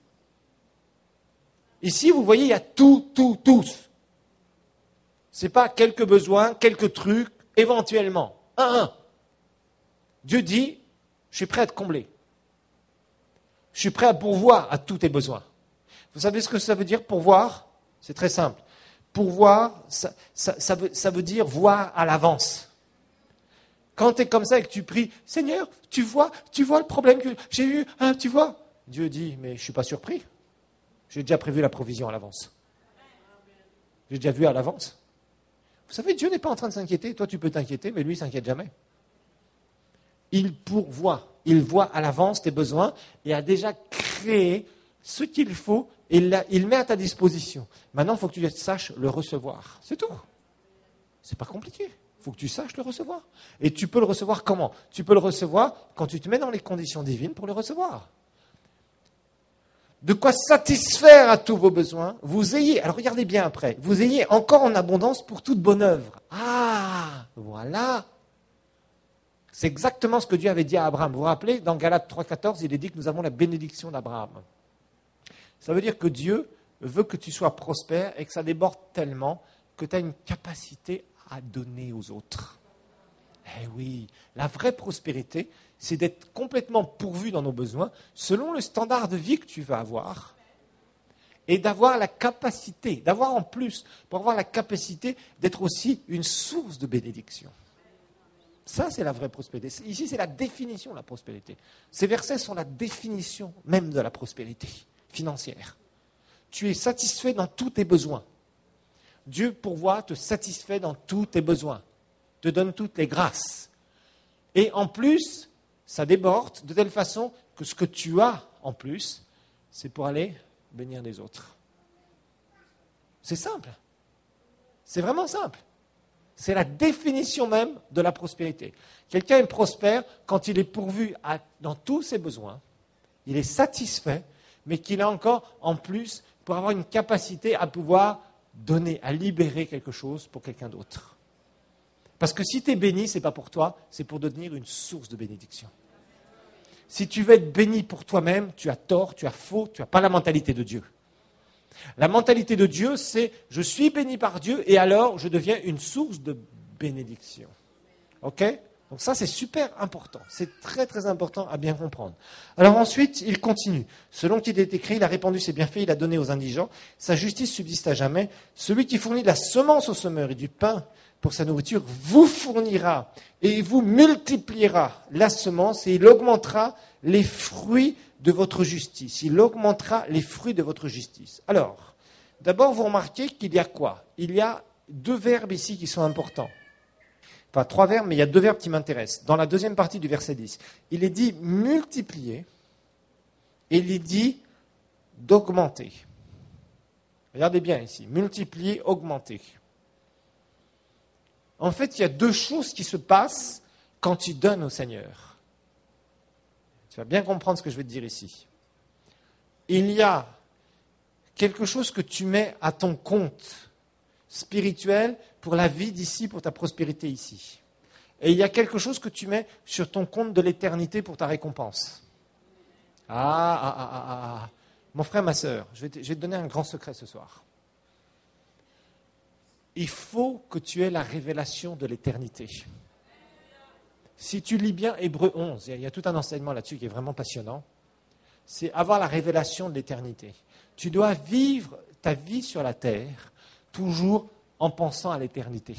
Ici, vous voyez, il y a tout, tout, tous. Ce n'est pas quelques besoins, quelques trucs, éventuellement. Un, un. Dieu dit, je suis prêt à te combler. Je suis prêt à pourvoir à tous tes besoins. Vous savez ce que ça veut dire, pourvoir? C'est très simple. Pourvoir, ça, ça, ça, veut, ça veut dire voir à l'avance. Quand tu es comme ça et que tu pries, Seigneur, tu vois, tu vois le problème que j'ai eu, hein, tu vois? Dieu dit, mais je ne suis pas surpris. J'ai déjà prévu la provision à l'avance. J'ai déjà vu à l'avance. Vous savez, Dieu n'est pas en train de s'inquiéter. Toi, tu peux t'inquiéter, mais lui, il ne s'inquiète jamais. Il pourvoit. Il voit à l'avance tes besoins et a déjà créé ce qu'il faut et il met à ta disposition. Maintenant, il faut que tu saches le recevoir. C'est tout. C'est pas compliqué. Il faut que tu saches le recevoir. Et tu peux le recevoir comment? Tu peux le recevoir quand tu te mets dans les conditions divines pour le recevoir. De quoi satisfaire à tous vos besoins, vous ayez, alors regardez bien après, vous ayez encore en abondance pour toute bonne œuvre. Ah, voilà. C'est exactement ce que Dieu avait dit à Abraham. Vous vous rappelez, dans Galates trois quatorze, il est dit que nous avons la bénédiction d'Abraham. Ça veut dire que Dieu veut que tu sois prospère et que ça déborde tellement que tu as une capacité à donner aux autres. Eh oui, la vraie prospérité, c'est d'être complètement pourvu dans nos besoins selon le standard de vie que tu vas avoir et d'avoir la capacité, d'avoir en plus, pour avoir la capacité d'être aussi une source de bénédiction. Ça, c'est la vraie prospérité. Ici, c'est la définition de la prospérité. Ces versets sont la définition même de la prospérité financière. Tu es satisfait dans tous tes besoins. Dieu pourvoit, te satisfait dans tous tes besoins, te donne toutes les grâces. Et en plus, ça déborde de telle façon que ce que tu as en plus, c'est pour aller bénir les autres. C'est simple. C'est vraiment simple. C'est la définition même de la prospérité. Quelqu'un est prospère quand il est pourvu à, dans tous ses besoins, il est satisfait, mais qu'il a encore en plus pour avoir une capacité à pouvoir donner, à libérer quelque chose pour quelqu'un d'autre. Parce que si tu es béni, ce n'est pas pour toi, c'est pour devenir une source de bénédiction. Si tu veux être béni pour toi-même, tu as tort, tu as faux, tu n'as pas la mentalité de Dieu. La mentalité de Dieu, c'est « je suis béni par Dieu et alors je deviens une source de bénédiction ». Ok ? Donc ça, c'est super important. C'est très très important à bien comprendre. Alors ensuite, il continue. Selon qu'il est écrit, il a répandu ses bienfaits, il a donné aux indigents. Sa justice subsiste à jamais. Celui qui fournit de la semence au semeur et du pain pour sa nourriture vous fournira et il vous multipliera la semence et il augmentera les fruits de votre justice. Il augmentera les fruits de votre justice. Alors, d'abord, vous remarquez qu'il y a quoi? Il y a deux verbes ici qui sont importants. Enfin, trois verbes, mais il y a deux verbes qui m'intéressent. Dans la deuxième partie du verset dix, il est dit multiplier et il est dit d'augmenter. Regardez bien ici, multiplier, augmenter. En fait, il y a deux choses qui se passent quand tu donnes au Seigneur. Tu vas bien comprendre ce que je vais te dire ici. Il y a quelque chose que tu mets à ton compte spirituel pour la vie d'ici, pour ta prospérité ici. Et il y a quelque chose que tu mets sur ton compte de l'éternité pour ta récompense. Ah, ah, ah, ah, ah. Mon frère, ma sœur, je vais te, je vais te donner un grand secret ce soir. Il faut que tu aies la révélation de l'éternité. Si tu lis bien Hébreux onze, il y a tout un enseignement là-dessus qui est vraiment passionnant, c'est avoir la révélation de l'éternité. Tu dois vivre ta vie sur la terre toujours en pensant à l'éternité.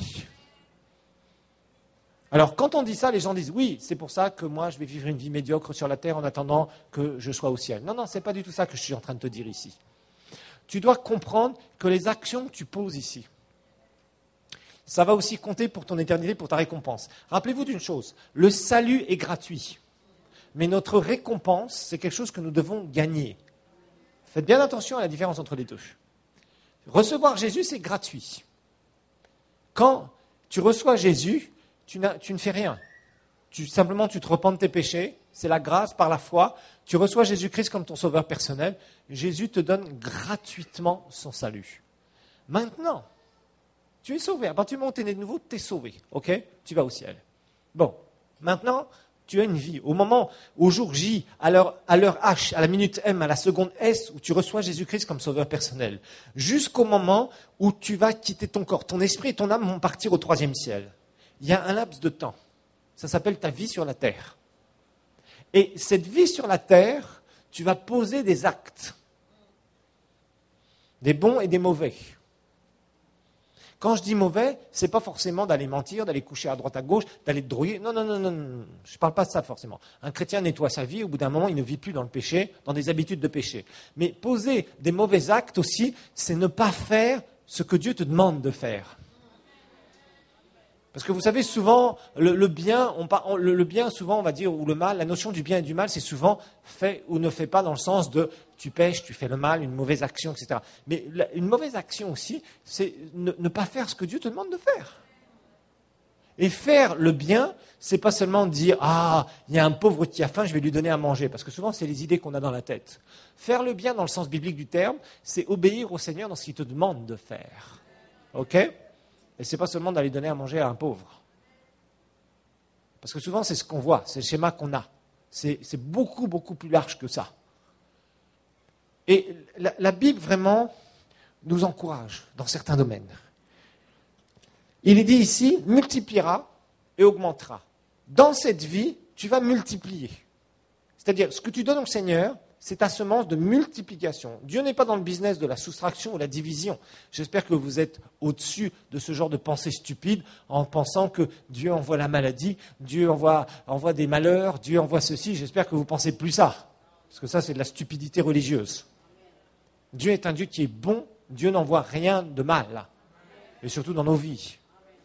Alors, quand on dit ça, les gens disent, oui, c'est pour ça que moi, je vais vivre une vie médiocre sur la terre en attendant que je sois au ciel. Non, non, ce n'est pas du tout ça que je suis en train de te dire ici. Tu dois comprendre que les actions que tu poses ici, ça va aussi compter pour ton éternité, pour ta récompense. Rappelez-vous d'une chose, le salut est gratuit, mais notre récompense, c'est quelque chose que nous devons gagner. Faites bien attention à la différence entre les deux. Recevoir Jésus, c'est gratuit. Quand tu reçois Jésus, tu, tu ne fais rien. Tu, simplement, tu te repens de tes péchés, c'est la grâce par la foi. Tu reçois Jésus-Christ comme ton sauveur personnel. Jésus te donne gratuitement son salut. Maintenant, tu es sauvé. À partir du moment où tu es né de nouveau, tu es sauvé. Ok ? Tu vas au ciel. Bon, maintenant, tu as une vie. Au moment, au jour J, à l'heure, à l'heure H, à la minute M, à la seconde S, où tu reçois Jésus-Christ comme sauveur personnel, jusqu'au moment où tu vas quitter ton corps, ton esprit et ton âme vont partir au troisième ciel. Il y a un laps de temps. Ça s'appelle ta vie sur la terre. Et cette vie sur la terre, tu vas poser des actes. Des bons et des mauvais. Quand je dis mauvais, ce n'est pas forcément d'aller mentir, d'aller coucher à droite à gauche, d'aller te drouiller. Non, non, non, non, non. Je ne parle pas de ça forcément. Un chrétien nettoie sa vie, au bout d'un moment, il ne vit plus dans le péché, dans des habitudes de péché. Mais poser des mauvais actes aussi, c'est ne pas faire ce que Dieu te demande de faire. Parce que vous savez, souvent, le, le bien, on, on, le, le bien, souvent, on va dire, ou le mal, la notion du bien et du mal, c'est souvent fait ou ne fait pas dans le sens de tu pêches, tu fais le mal, une mauvaise action, et cetera. Mais la, une mauvaise action aussi, c'est ne, ne pas faire ce que Dieu te demande de faire. Et faire le bien, c'est pas seulement dire ah, il y a un pauvre qui a faim, je vais lui donner à manger, parce que souvent, c'est les idées qu'on a dans la tête. Faire le bien, dans le sens biblique du terme, c'est obéir au Seigneur dans ce qu'il te demande de faire. Ok ? Et ce n'est pas seulement d'aller donner à manger à un pauvre. Parce que souvent, c'est ce qu'on voit, c'est le schéma qu'on a. C'est, c'est beaucoup, beaucoup plus large que ça. Et la, la Bible, vraiment, nous encourage dans certains domaines. Il est dit ici, multipliera et augmentera. Dans cette vie, tu vas multiplier. C'est-à-dire, ce que tu donnes au Seigneur, c'est ta semence de multiplication. Dieu n'est pas dans le business de la soustraction ou la division. J'espère que vous êtes au-dessus de ce genre de pensée stupide en pensant que Dieu envoie la maladie, Dieu envoie, envoie des malheurs, Dieu envoie ceci. J'espère que vous ne pensez plus ça. Parce que ça, c'est de la stupidité religieuse. Dieu est un Dieu qui est bon. Dieu n'envoie rien de mal. Et surtout dans nos vies.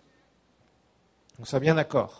On soit bien d'accord.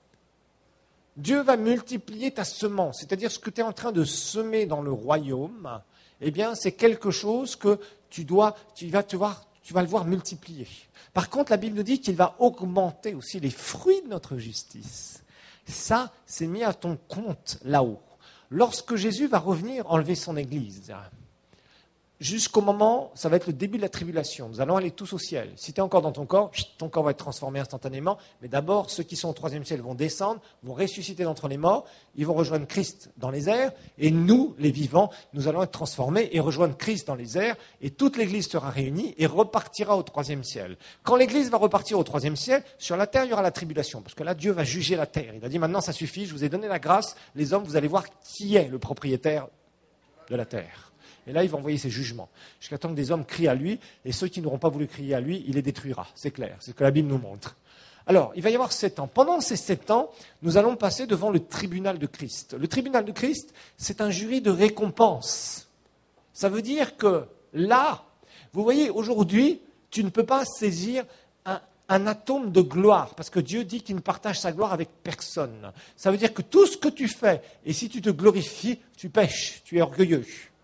Dieu va multiplier ta semence, c'est-à-dire ce que tu es en train de semer dans le royaume, eh bien, c'est quelque chose que tu dois, tu vas, te voir, tu vas le voir multiplier. Par contre, la Bible nous dit qu'il va augmenter aussi les fruits de notre justice. Ça, c'est mis à ton compte là-haut. Lorsque Jésus va revenir enlever son Église, jusqu'au moment, ça va être le début de la tribulation. Nous allons aller tous au ciel. Si tu es encore dans ton corps, ton corps va être transformé instantanément. Mais d'abord, ceux qui sont au troisième ciel vont descendre, vont ressusciter d'entre les morts. Ils vont rejoindre Christ dans les airs. Et nous, les vivants, nous allons être transformés et rejoindre Christ dans les airs. Et toute l'Église sera réunie et repartira au troisième ciel. Quand l'Église va repartir au troisième ciel, sur la terre, il y aura la tribulation. Parce que là, Dieu va juger la terre. Il a dit maintenant, ça suffit, je vous ai donné la grâce. Les hommes, vous allez voir qui est le propriétaire de la terre. Et là, il va envoyer ses jugements. Jusqu'à temps que des hommes crient à lui, et ceux qui n'auront pas voulu crier à lui, il les détruira. C'est clair, c'est ce que la Bible nous montre. Alors, il va y avoir sept ans. Pendant ces sept ans, nous allons passer devant le tribunal de Christ. Le tribunal de Christ, c'est un jury de récompense. Ça veut dire que là, vous voyez, aujourd'hui, tu ne peux pas saisir un, un atome de gloire, parce que Dieu dit qu'il ne partage sa gloire avec personne. Ça veut dire que tout ce que tu fais, et si tu te glorifies, tu pèches, tu es orgueilleux.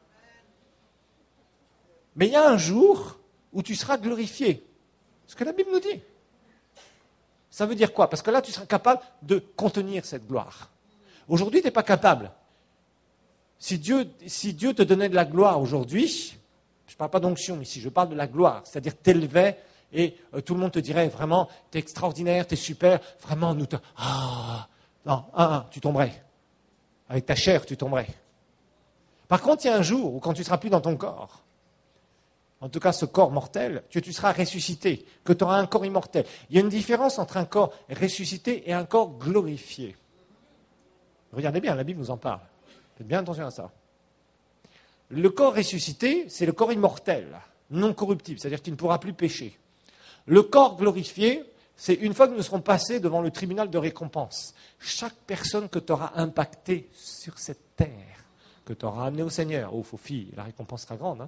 Mais il y a un jour où tu seras glorifié. Ce que la Bible nous dit. Ça veut dire quoi? Parce que là, tu seras capable de contenir cette gloire. Aujourd'hui, tu n'es pas capable. Si Dieu, si Dieu te donnait de la gloire aujourd'hui, je ne parle pas d'onction ici, je parle de la gloire, c'est-à-dire t'élevais et euh, tout le monde te dirait vraiment, tu es extraordinaire, tu es super, vraiment, nous te... Ah, non, ah, ah, tu tomberais. Avec ta chair, tu tomberais. Par contre, il y a un jour où quand tu ne seras plus dans ton corps, en tout cas ce corps mortel, que tu seras ressuscité, que tu auras un corps immortel. Il y a une différence entre un corps ressuscité et un corps glorifié. Regardez bien, la Bible nous en parle. Faites bien attention à ça. Le corps ressuscité, c'est le corps immortel, non corruptible, c'est-à-dire qu'il ne pourra plus pécher. Le corps glorifié, c'est une fois que nous serons passés devant le tribunal de récompense. Chaque personne que tu auras impactée sur cette terre, que tu auras amenée au Seigneur, oh, faux fille, la récompense sera grande, hein.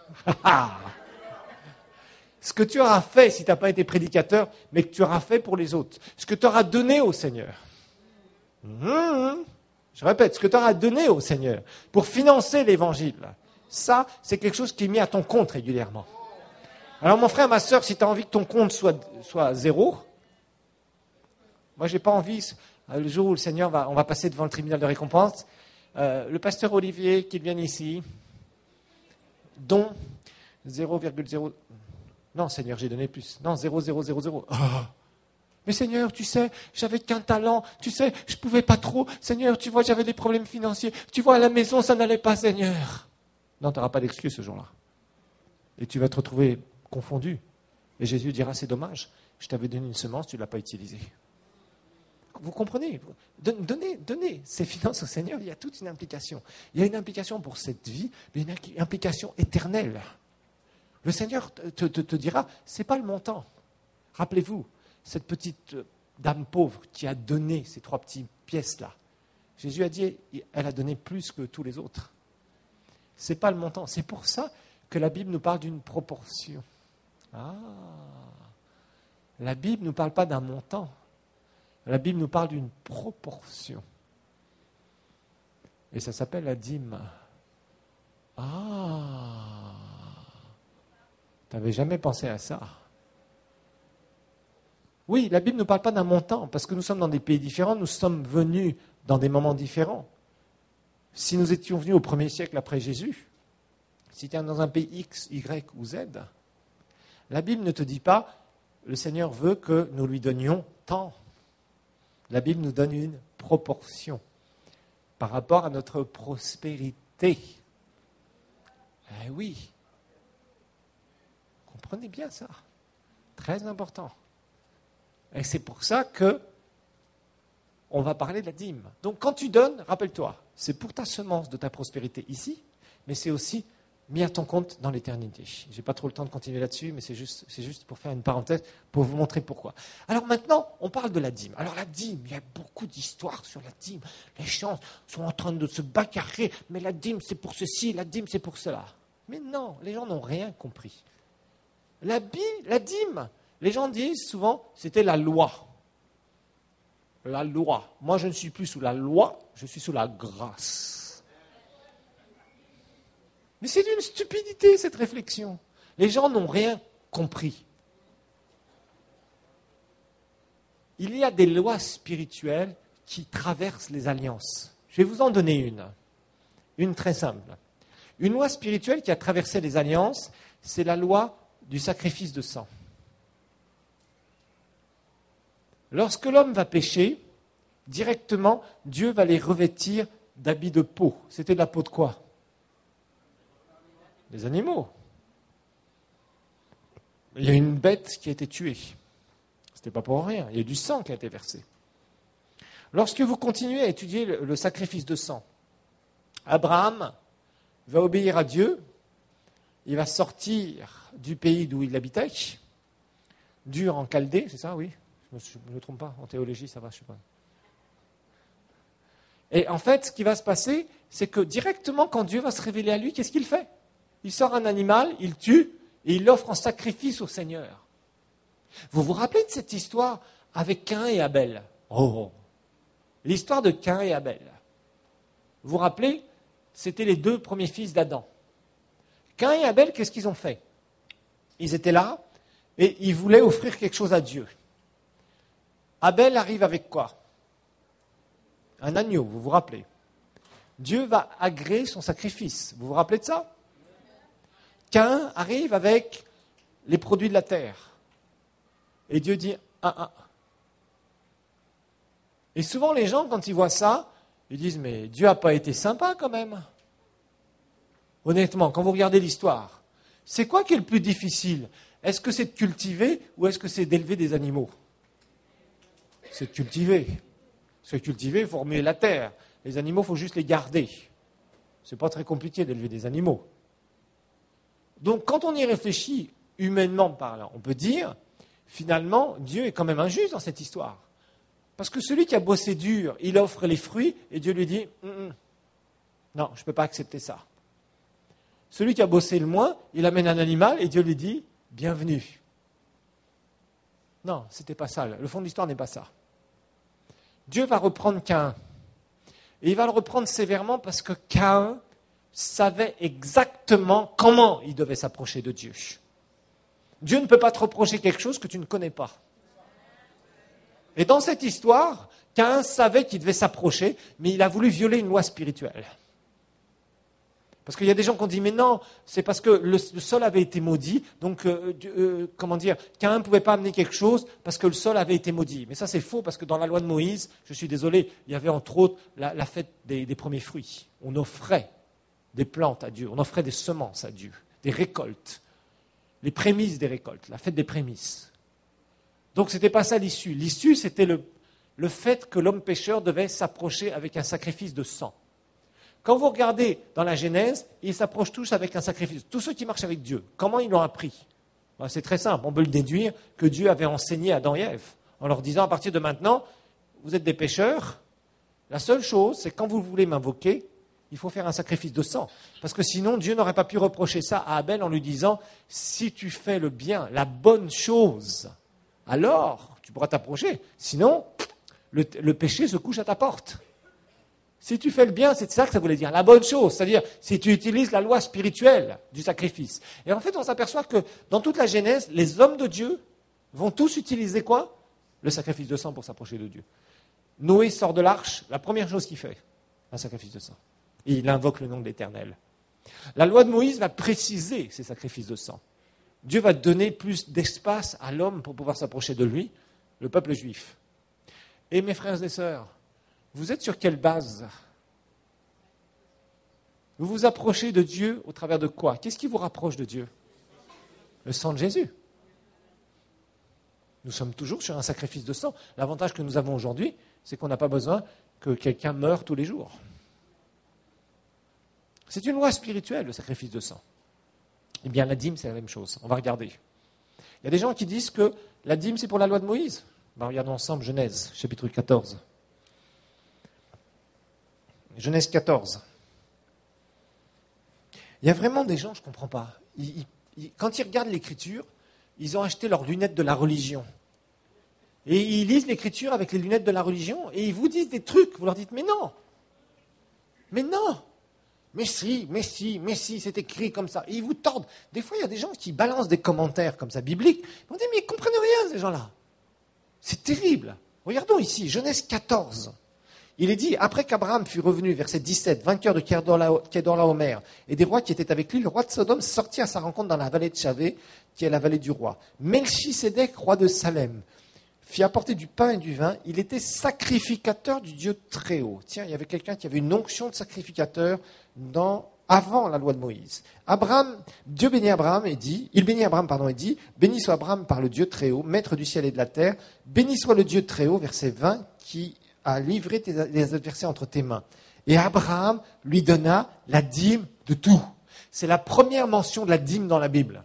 Ce que tu auras fait si tu n'as pas été prédicateur, mais que tu auras fait pour les autres, ce que tu auras donné au Seigneur. Mmh, je répète, ce que tu auras donné au Seigneur pour financer l'évangile, ça, c'est quelque chose qui est mis à ton compte régulièrement. Alors mon frère, ma soeur, si tu as envie que ton compte soit, soit zéro, moi j'ai pas envie, le jour où le Seigneur va, on va passer devant le tribunal de récompense, euh, le pasteur Olivier qu'il vienne ici, dont zéro virgule zéro... Non, Seigneur, j'ai donné plus. Non, zéro virgule zéro zéro zéro. Oh. Mais Seigneur, tu sais, j'avais qu'un talent. Tu sais, je ne pouvais pas trop. Seigneur, tu vois, j'avais des problèmes financiers. Tu vois, à la maison, ça n'allait pas, Seigneur. Non, tu n'auras pas d'excuse ce jour-là. Et tu vas te retrouver confondu. Et Jésus dira, c'est dommage. Je t'avais donné une semence, tu ne l'as pas utilisée. Vous comprenez? Donnez, donnez ces finances au Seigneur, il y a toute une implication. Il y a une implication pour cette vie, mais une implication éternelle. Le Seigneur te, te, te dira, ce n'est pas le montant. Rappelez-vous, cette petite dame pauvre qui a donné ces trois petites pièces-là. Jésus a dit, elle a donné plus que tous les autres. Ce n'est pas le montant. C'est pour ça que la Bible nous parle d'une proportion. Ah, la Bible ne nous parle pas d'un montant. La Bible nous parle d'une proportion. Et ça s'appelle la dîme. Ah, tu n'avais jamais pensé à ça. Oui, la Bible ne nous parle pas d'un montant, parce que nous sommes dans des pays différents, nous sommes venus dans des moments différents. Si nous étions venus au premier siècle après Jésus, si tu es dans un pays X, Y ou Z, la Bible ne te dit pas, le Seigneur veut que nous lui donnions tant. La Bible nous donne une proportion par rapport à notre prospérité. Eh oui. Comprenez bien ça. Très important. Et c'est pour ça que on va parler de la dîme. Donc quand tu donnes, rappelle-toi, c'est pour ta semence de ta prospérité ici, mais c'est aussi mis à ton compte dans l'éternité. Je n'ai pas trop le temps de continuer là-dessus, mais c'est juste, c'est juste pour faire une parenthèse, pour vous montrer pourquoi. Alors maintenant, on parle de la dîme. Alors la dîme, il y a beaucoup d'histoires sur la dîme. Les gens sont en train de se bagarrer, mais la dîme c'est pour ceci, la dîme c'est pour cela. Mais non, les gens n'ont rien compris. La, bi, la dîme, les gens disent souvent, c'était la loi. La loi. Moi, je ne suis plus sous la loi, je suis sous la grâce. Mais c'est d'une stupidité, cette réflexion. Les gens n'ont rien compris. Il y a des lois spirituelles qui traversent les alliances. Je vais vous en donner une. Une très simple. Une loi spirituelle qui a traversé les alliances, c'est la loi du sacrifice de sang. Lorsque l'homme va pécher, directement, Dieu va les revêtir d'habits de peau. C'était de la peau de quoi? Des animaux. Il y a une bête qui a été tuée. Ce n'était pas pour rien. Il y a du sang qui a été versé. Lorsque vous continuez à étudier le, le sacrifice de sang, Abraham va obéir à Dieu. Il va sortir du pays d'où il habitait, dur en Chaldée, c'est ça, oui? Je ne me trompe pas, en théologie, ça va, je ne sais pas. Et en fait, ce qui va se passer, c'est que directement, quand Dieu va se révéler à lui, qu'est-ce qu'il fait? Il sort un animal, il tue, et il l'offre en sacrifice au Seigneur. Vous vous rappelez de cette histoire avec Caïn et Abel? Oh, l'histoire de Caïn et Abel. Vous vous rappelez? C'était les deux premiers fils d'Adam. Caïn et Abel, qu'est-ce qu'ils ont fait? Ils étaient là, et ils voulaient offrir quelque chose à Dieu. Abel arrive avec quoi? Un agneau, vous vous rappelez. Dieu va agréer son sacrifice. Vous vous rappelez de ça? Caïn arrive avec les produits de la terre. Et Dieu dit, ah, ah. Et souvent les gens, quand ils voient ça, ils disent, mais Dieu n'a pas été sympa quand même. Honnêtement, quand vous regardez l'histoire, c'est quoi qui est le plus difficile? Est-ce que c'est de cultiver ou est-ce que c'est d'élever des animaux? C'est de cultiver. C'est de cultiver, il faut remuer la terre. Les animaux, il faut juste les garder. C'est pas très compliqué d'élever des animaux. Donc, quand on y réfléchit, humainement parlant, on peut dire, finalement, Dieu est quand même injuste dans cette histoire. Parce que celui qui a bossé dur, il offre les fruits, et Dieu lui dit, mm, mm, non, je ne peux pas accepter ça. Celui qui a bossé le moins, il amène un animal, et Dieu lui dit, bienvenue. Non, ce n'était pas ça. Le fond de l'histoire n'est pas ça. Dieu va reprendre Caïn. Et il va le reprendre sévèrement parce que Caïn savait exactement comment il devait s'approcher de Dieu. Dieu ne peut pas te reprocher quelque chose que tu ne connais pas. Et dans cette histoire, Caïn savait qu'il devait s'approcher, mais il a voulu violer une loi spirituelle. Parce qu'il y a des gens qui ont dit, mais non, c'est parce que le, le sol avait été maudit, donc, euh, euh, comment dire, Caïn ne pouvait pas amener quelque chose parce que le sol avait été maudit. Mais ça, c'est faux, parce que dans la loi de Moïse, je suis désolé, il y avait entre autres la, la fête des, des premiers fruits. On offrait des plantes à Dieu, on offrait des semences à Dieu, des récoltes, les prémices des récoltes, la fête des prémices. Donc, ce n'était pas ça l'issue. L'issue, c'était le, le fait que l'homme pécheur devait s'approcher avec un sacrifice de sang. Quand vous regardez dans la Genèse, ils s'approchent tous avec un sacrifice. Tous ceux qui marchent avec Dieu, comment ils l'ont appris? Ben, c'est très simple, on peut le déduire que Dieu avait enseigné à Adam et Ève, en leur disant à partir de maintenant, vous êtes des pécheurs, la seule chose, c'est quand vous voulez m'invoquer, il faut faire un sacrifice de sang. Parce que sinon, Dieu n'aurait pas pu reprocher ça à Abel en lui disant, si tu fais le bien, la bonne chose, alors tu pourras t'approcher. Sinon, le, le péché se couche à ta porte. Si tu fais le bien, c'est ça que ça voulait dire, la bonne chose. C'est-à-dire, si tu utilises la loi spirituelle du sacrifice. Et en fait, on s'aperçoit que dans toute la Genèse, les hommes de Dieu vont tous utiliser quoi? Le sacrifice de sang pour s'approcher de Dieu. Noé sort de l'arche, la première chose qu'il fait, un sacrifice de sang. Et il invoque le nom de l'Éternel. La loi de Moïse va préciser ces sacrifices de sang. Dieu va donner plus d'espace à l'homme pour pouvoir s'approcher de lui, le peuple juif. Et mes frères et sœurs, vous êtes sur quelle base? Vous vous approchez de Dieu au travers de quoi? Qu'est-ce qui vous rapproche de Dieu? Le sang de Jésus. Nous sommes toujours sur un sacrifice de sang. L'avantage que nous avons aujourd'hui, c'est qu'on n'a pas besoin que quelqu'un meure tous les jours. C'est une loi spirituelle, le sacrifice de sang. Eh bien, la dîme, c'est la même chose. On va regarder. Il y a des gens qui disent que la dîme, c'est pour la loi de Moïse. Ben, regardons ensemble Genèse, chapitre quatorze. Genèse quatorze. Il y a vraiment des gens, je ne comprends pas. Ils, ils, quand ils regardent l'Écriture, ils ont acheté leurs lunettes de la religion. Et ils lisent l'Écriture avec les lunettes de la religion et ils vous disent des trucs. Vous leur dites, mais non, mais non, mais si, mais si, mais si, c'est écrit comme ça. Et ils vous tordent. Des fois, il y a des gens qui balancent des commentaires comme ça, bibliques. On dit, mais ils ne comprennent rien, ces gens-là. C'est terrible. Regardons ici, Genèse quatorze. Il est dit, après qu'Abraham fut revenu, verset dix-sept, vainqueur de Kedorlaomer, et des rois qui étaient avec lui, le roi de Sodome sortit à sa rencontre dans la vallée de Chavé, qui est la vallée du roi. Melchisédek, roi de Salem, fit apporter du pain et du vin. Il était sacrificateur du Dieu très haut. Tiens, il y avait quelqu'un qui avait une onction de sacrificateur dans, avant la loi de Moïse. Abraham, Dieu bénit Abraham et dit, il bénit Abraham, pardon, et dit, béni soit Abraham par le Dieu très haut, maître du ciel et de la terre, béni soit le Dieu très haut, verset vingt, qui a livré tes, les adversaires entre tes mains. Et Abraham lui donna la dîme de tout. C'est la première mention de la dîme dans la Bible.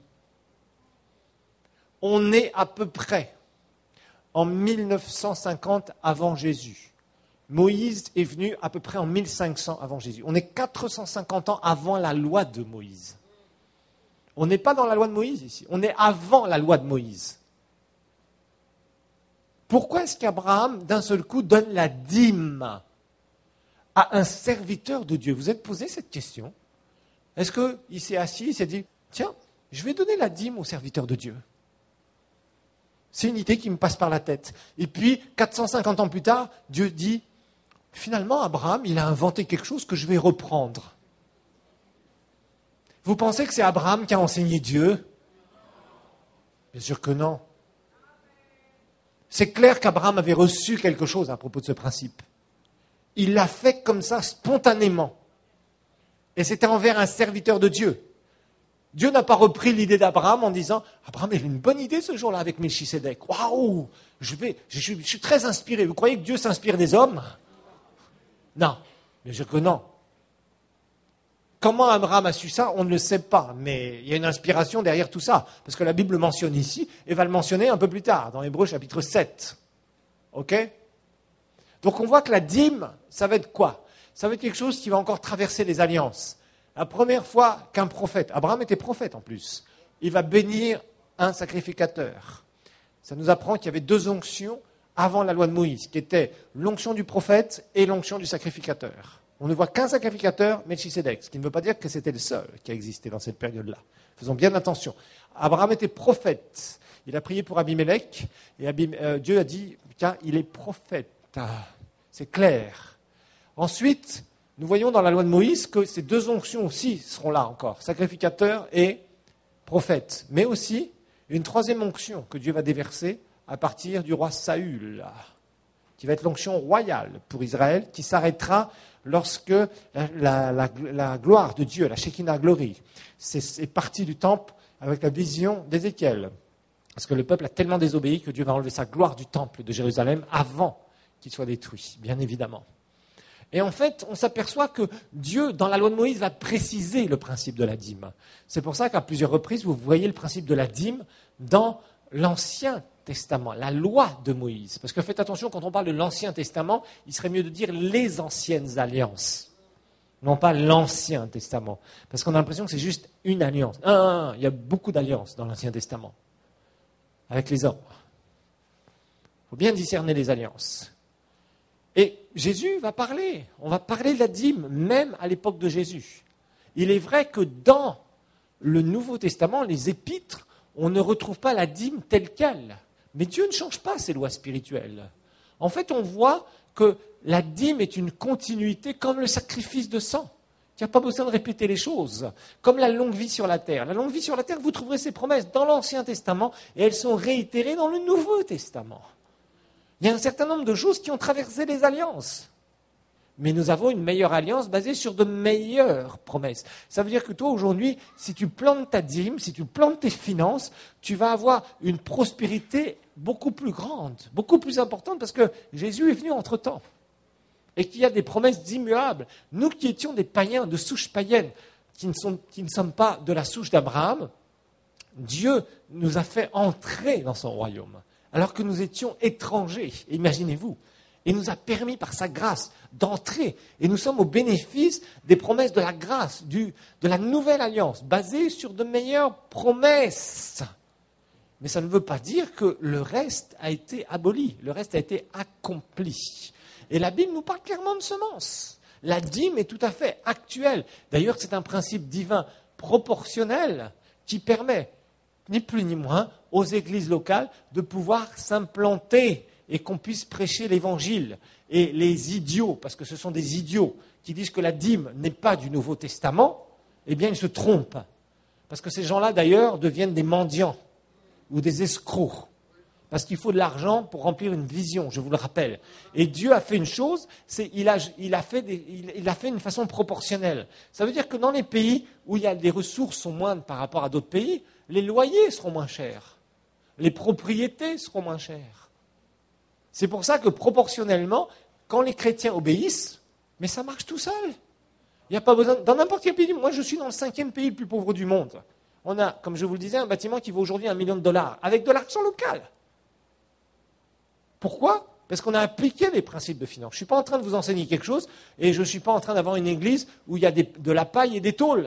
On est à peu près en mille neuf cent cinquante avant Jésus. Moïse est venu à peu près en mille cinq cents avant Jésus. On est quatre cent cinquante ans avant la loi de Moïse. On n'est pas dans la loi de Moïse ici. On est avant la loi de Moïse. Pourquoi est-ce qu'Abraham, d'un seul coup, donne la dîme à un serviteur de Dieu? Vous êtes posé cette question? Est-ce qu'il s'est assis, il s'est dit, tiens, je vais donner la dîme au serviteur de Dieu? C'est une idée qui me passe par la tête. Et puis, quatre cent cinquante ans plus tard, Dieu dit, finalement, Abraham, il a inventé quelque chose que je vais reprendre. Vous pensez que c'est Abraham qui a enseigné Dieu? Bien sûr que non. C'est clair qu'Abraham avait reçu quelque chose à propos de ce principe. Il l'a fait comme ça, spontanément. Et c'était envers un serviteur de Dieu. Dieu n'a pas repris l'idée d'Abraham en disant « Abraham, il a une bonne idée ce jour-là avec Melchisédek. Waouh, je, vais, je, je, je suis très inspiré. Vous croyez que Dieu s'inspire des hommes ?» Non, bien sûr que non. Comment Abraham a su ça, on ne le sait pas, mais il y a une inspiration derrière tout ça, parce que la Bible le mentionne ici, et va le mentionner un peu plus tard, dans Hébreux chapitre sept. Ok? Donc on voit que la dîme, ça va être quoi? Ça va être quelque chose qui va encore traverser les alliances. La première fois qu'un prophète, Abraham était prophète en plus, il va bénir un sacrificateur. Ça nous apprend qu'il y avait deux onctions avant la loi de Moïse, qui étaient l'onction du prophète et l'onction du sacrificateur. On ne voit qu'un sacrificateur, Melchisédek, ce qui ne veut pas dire que c'était le seul qui a existé dans cette période-là. Faisons bien attention. Abraham était prophète. Il a prié pour Abimelech, et Abim, euh, Dieu a dit, tiens, il est prophète. Ah, c'est clair. Ensuite, nous voyons dans la loi de Moïse que ces deux onctions aussi seront là encore, sacrificateur et prophète. Mais aussi, une troisième onction que Dieu va déverser à partir du roi Saül, qui va être l'onction royale pour Israël, qui s'arrêtera lorsque la, la, la, la gloire de Dieu, la Shekinah Glory, c'est, est partie du temple avec la vision d'Ézéchiel. Parce que le peuple a tellement désobéi que Dieu va enlever sa gloire du temple de Jérusalem avant qu'il soit détruit, bien évidemment. Et en fait, on s'aperçoit que Dieu, dans la loi de Moïse, va préciser le principe de la dîme. C'est pour ça qu'à plusieurs reprises, vous voyez le principe de la dîme dans l'Ancien Testament, la loi de Moïse. Parce que faites attention, quand on parle de l'Ancien Testament, il serait mieux de dire les anciennes alliances, non pas l'Ancien Testament. Parce qu'on a l'impression que c'est juste une alliance. Ah, ah, ah, il y a beaucoup d'alliances dans l'Ancien Testament, avec les hommes. Il faut bien discerner les alliances. Et Jésus va parler, on va parler de la dîme, même à l'époque de Jésus. Il est vrai que dans le Nouveau Testament, les épîtres, on ne retrouve pas la dîme telle qu'elle. Mais Dieu ne change pas ses lois spirituelles. En fait, on voit que la dîme est une continuité comme le sacrifice de sang. Il n'y a pas besoin de répéter les choses. Comme la longue vie sur la terre. La longue vie sur la terre, vous trouverez ces promesses dans l'Ancien Testament et elles sont réitérées dans le Nouveau Testament. Il y a un certain nombre de choses qui ont traversé les alliances. Mais nous avons une meilleure alliance basée sur de meilleures promesses. Ça veut dire que toi, aujourd'hui, si tu plantes ta dîme, si tu plantes tes finances, tu vas avoir une prospérité beaucoup plus grande, beaucoup plus importante, parce que Jésus est venu entre-temps. Et qu'il y a des promesses immuables. Nous qui étions des païens, de souche païenne, qui ne, sont, qui ne sommes pas de la souche d'Abraham, Dieu nous a fait entrer dans son royaume, alors que nous étions étrangers, imaginez-vous. Et nous a permis par sa grâce d'entrer. Et nous sommes au bénéfice des promesses de la grâce, du, de la nouvelle alliance, basée sur de meilleures promesses. Mais ça ne veut pas dire que le reste a été aboli, le reste a été accompli. Et la Bible nous parle clairement de semences. La dîme est tout à fait actuelle. D'ailleurs, c'est un principe divin proportionnel qui permet, ni plus ni moins, aux églises locales de pouvoir s'implanter et qu'on puisse prêcher l'évangile. Et les idiots, parce que ce sont des idiots qui disent que la dîme n'est pas du Nouveau Testament, eh bien ils se trompent. Parce que ces gens-là, d'ailleurs, deviennent des mendiants ou des escrocs. Parce qu'il faut de l'argent pour remplir une vision, je vous le rappelle. Et Dieu a fait une chose, c'est il a, il a fait des, il, il a fait une façon proportionnelle. Ça veut dire que dans les pays où il y a, les ressources sont moindres par rapport à d'autres pays, les loyers seront moins chers. Les propriétés seront moins chères. C'est pour ça que proportionnellement, quand les chrétiens obéissent, mais ça marche tout seul. Il n'y a pas besoin, dans n'importe quel pays, moi je suis dans le cinquième pays le plus pauvre du monde. On a, comme je vous le disais, un bâtiment qui vaut aujourd'hui un million de dollars, avec de l'argent local. Pourquoi ? Parce qu'on a appliqué les principes de finance. Je ne suis pas en train de vous enseigner quelque chose, et je ne suis pas en train d'avoir une église où il y a des, de la paille et des tôles.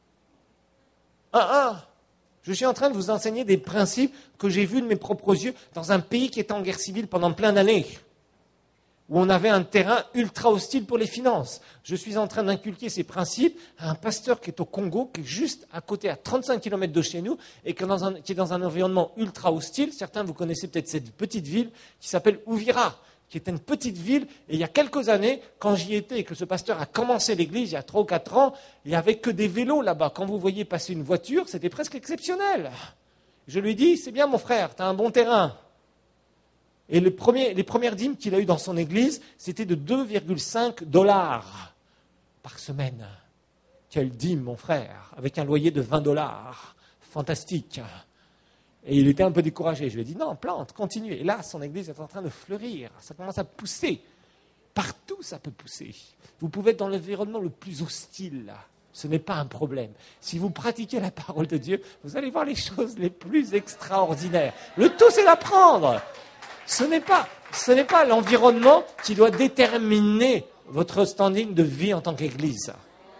Un, un. Je suis en train de vous enseigner des principes que j'ai vus de mes propres yeux dans un pays qui était en guerre civile pendant plein d'années. où on avait un terrain ultra hostile pour les finances. Je suis en train d'inculquer ces principes à un pasteur qui est au Congo, qui est juste à côté, à trente-cinq kilomètres de chez nous, et qui est dans un, qui est dans un environnement ultra hostile. Certains, vous connaissez peut-être cette petite ville qui s'appelle Uvira, qui était une petite ville. Et il y a quelques années, quand j'y étais et que ce pasteur a commencé l'église, il y a trois ou quatre ans, il n'y avait que des vélos là-bas. Quand vous voyiez passer une voiture, c'était presque exceptionnel. Je lui ai dit, c'est bien mon frère, tu as un bon terrain. Et le premier, les premières dîmes qu'il a eues dans son église, c'était de deux virgule cinq dollars par semaine. Quelle dîme, mon frère, avec un loyer de vingt dollars. Fantastique. Et il était un peu découragé. Je lui ai dit, non, plante, continue. Et là, son église est en train de fleurir. Ça commence à pousser. Partout, ça peut pousser. Vous pouvez être dans l'environnement le plus hostile. Ce n'est pas un problème. Si vous pratiquez la parole de Dieu, vous allez voir les choses les plus extraordinaires. Le tout, c'est d'apprendre. Ce n'est pas, ce n'est pas l'environnement qui doit déterminer votre standing de vie en tant qu'Église.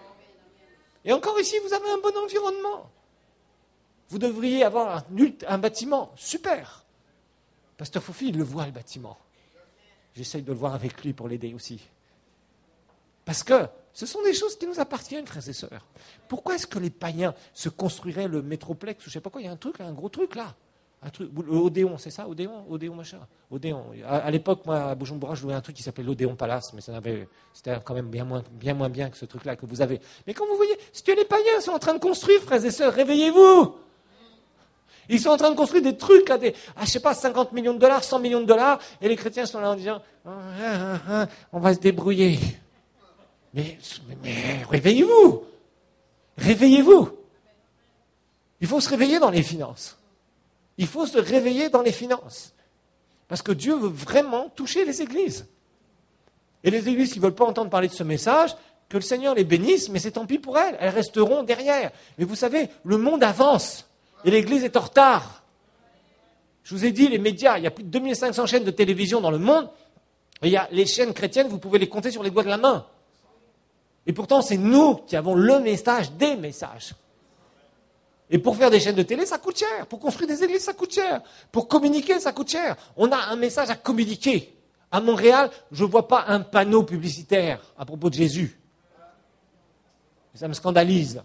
Et encore ici, vous avez un bon environnement. Vous devriez avoir un, un bâtiment super. Pasteur Foufi, il le voit, le bâtiment. J'essaye de le voir avec lui pour l'aider aussi. Parce que ce sont des choses qui nous appartiennent, frères et sœurs. Pourquoi est-ce que les païens se construiraient le métroplex ou je ne sais pas quoi? Il y a un truc, là, un gros truc là. Un truc, l'Odéon, c'est ça, Odéon, Odéon machin, Odéon. À, à l'époque, moi, à Bujumbura, je jouais un truc qui s'appelait l'Odéon Palace, mais ça n'avait, c'était quand même bien moins, bien moins bien que ce truc-là que vous avez. Mais quand vous voyez ce que les païens sont en train de construire, frères et sœurs, réveillez-vous. Ils sont en train de construire des trucs à des, à, je sais pas, cinquante millions de dollars, cent millions de dollars, et les chrétiens sont là en disant, ah, ah, ah, on va se débrouiller. Mais, mais, mais réveillez-vous. Réveillez-vous. Il faut se réveiller dans les finances. Il faut se réveiller dans les finances. Parce que Dieu veut vraiment toucher les églises. Et les églises qui ne veulent pas entendre parler de ce message, que le Seigneur les bénisse, mais c'est tant pis pour elles. Elles resteront derrière. Mais vous savez, le monde avance. Et l'église est en retard. Je vous ai dit, les médias, il y a plus de deux mille cinq cents chaînes de télévision dans le monde. Et il y a les chaînes chrétiennes, vous pouvez les compter sur les doigts de la main. Et pourtant, c'est nous qui avons le message des messages. Et pour faire des chaînes de télé, ça coûte cher. Pour construire des églises, ça coûte cher. Pour communiquer, ça coûte cher. On a un message à communiquer. À Montréal, je ne vois pas un panneau publicitaire à propos de Jésus. Ça me scandalise.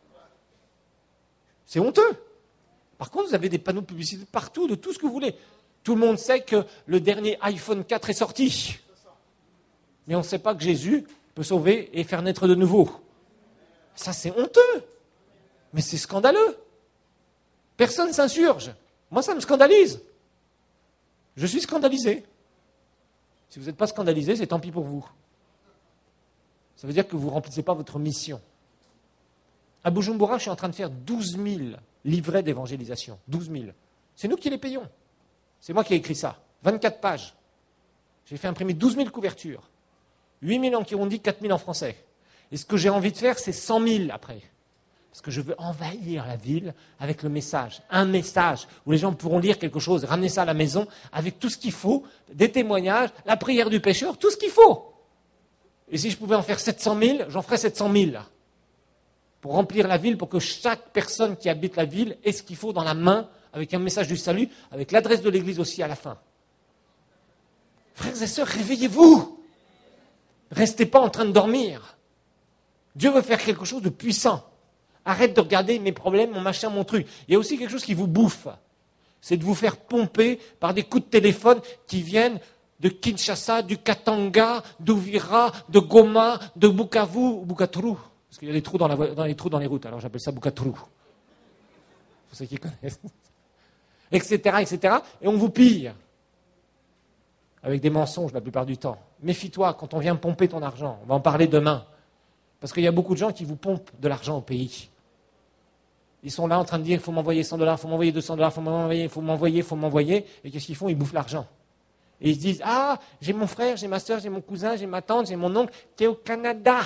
C'est honteux. Par contre, vous avez des panneaux publicitaires partout, de tout ce que vous voulez. Tout le monde sait que le dernier iPhone quatre est sorti. Mais on ne sait pas que Jésus peut sauver et faire naître de nouveau. Ça, c'est honteux. Mais c'est scandaleux. Personne ne s'insurge. Moi, ça me scandalise. Je suis scandalisé. Si vous n'êtes pas scandalisé, c'est tant pis pour vous. Ça veut dire que vous ne remplissez pas votre mission. À Bujumbura, je suis en train de faire douze mille livrets d'évangélisation. douze mille. C'est nous qui les payons. C'est moi qui ai écrit ça. vingt-quatre pages. J'ai fait imprimer douze mille couvertures. huit mille en Kirundi, quatre mille en français. Et ce que j'ai envie de faire, c'est cent mille après. Parce que je veux envahir la ville avec le message. Un message où les gens pourront lire quelque chose, ramener ça à la maison avec tout ce qu'il faut, des témoignages, la prière du pécheur, tout ce qu'il faut. Et si je pouvais en faire sept cent mille, j'en ferais sept cent mille. Pour remplir la ville, pour que chaque personne qui habite la ville ait ce qu'il faut dans la main, avec un message du salut, avec l'adresse de l'église aussi à la fin. Frères et sœurs, réveillez-vous. Restez pas en train de dormir. Dieu veut faire quelque chose de puissant. Arrête de regarder mes problèmes, mon machin, mon truc. Il y a aussi quelque chose qui vous bouffe. C'est de vous faire pomper par des coups de téléphone qui viennent de Kinshasa, du Katanga, d'Uvira, de Goma, de Bukavu, ou Bukaturu. Parce qu'il y a des trous dans, la, dans les trous dans les routes, alors j'appelle ça Bukaturu. Pour ceux qui connaissent. Etc., et cetera. Et on vous pille. Avec des mensonges la plupart du temps. Méfie-toi quand on vient pomper ton argent. On va en parler demain. Parce qu'il y a beaucoup de gens qui vous pompent de l'argent au pays. Ils sont là en train de dire, il faut m'envoyer cent dollars, il faut m'envoyer deux cents dollars, il faut m'envoyer, il faut m'envoyer, il faut m'envoyer. Et qu'est-ce qu'ils font? Ils bouffent l'argent. Et ils se disent, ah, j'ai mon frère, j'ai ma soeur, j'ai mon cousin, j'ai ma tante, j'ai mon oncle, qui est au Canada.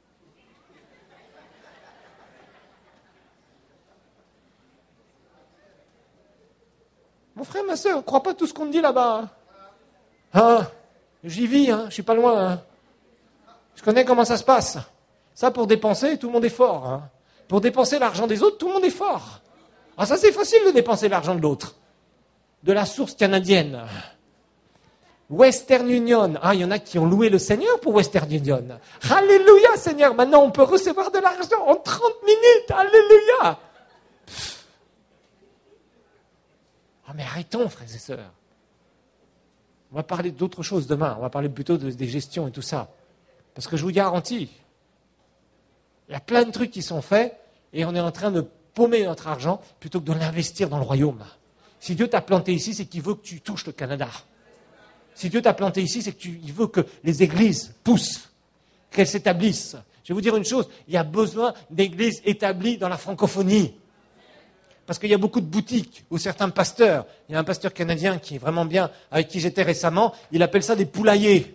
Mon frère, ma soeur, ne crois pas tout ce qu'on te dit là-bas. Hein. Ah, j'y vis, hein, je suis pas loin. Hein. Je connais comment ça se passe. Ça, pour dépenser, tout le monde est fort. Hein. Pour dépenser l'argent des autres, tout le monde est fort. Ah, ça, c'est facile de dépenser l'argent de l'autre. De la source canadienne. Western Union. Ah, il y en a qui ont loué le Seigneur pour Western Union. Alléluia, Seigneur. Maintenant, on peut recevoir de l'argent en trente minutes. Alléluia. Pff. Ah, mais arrêtons, frères et sœurs. On va parler d'autre chose demain. On va parler plutôt de, des gestions et tout ça. Parce que je vous garantis, il y a plein de trucs qui sont faits et on est en train de paumer notre argent plutôt que de l'investir dans le royaume. Si Dieu t'a planté ici, c'est qu'il veut que tu touches le Canada. Si Dieu t'a planté ici, c'est qu'il veut que les églises poussent, qu'elles s'établissent. Je vais vous dire une chose, il y a besoin d'églises établies dans la francophonie. Parce qu'il y a beaucoup de boutiques où certains pasteurs, il y a un pasteur canadien qui est vraiment bien, avec qui j'étais récemment, il appelle ça des poulaillers.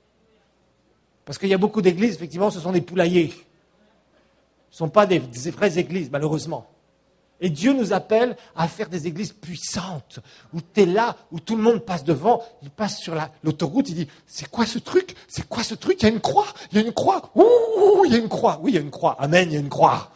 Parce qu'il y a beaucoup d'églises, effectivement, ce sont des poulaillers. Ce ne sont pas des, des vraies églises, malheureusement. Et Dieu nous appelle à faire des églises puissantes, où tu es là, où tout le monde passe devant, il passe sur la, l'autoroute, il dit, c'est quoi ce truc? C'est quoi ce truc? Il y a une croix, il y a une croix, ouh, il y a une croix, oui, il y a une croix, amen, il y a une croix.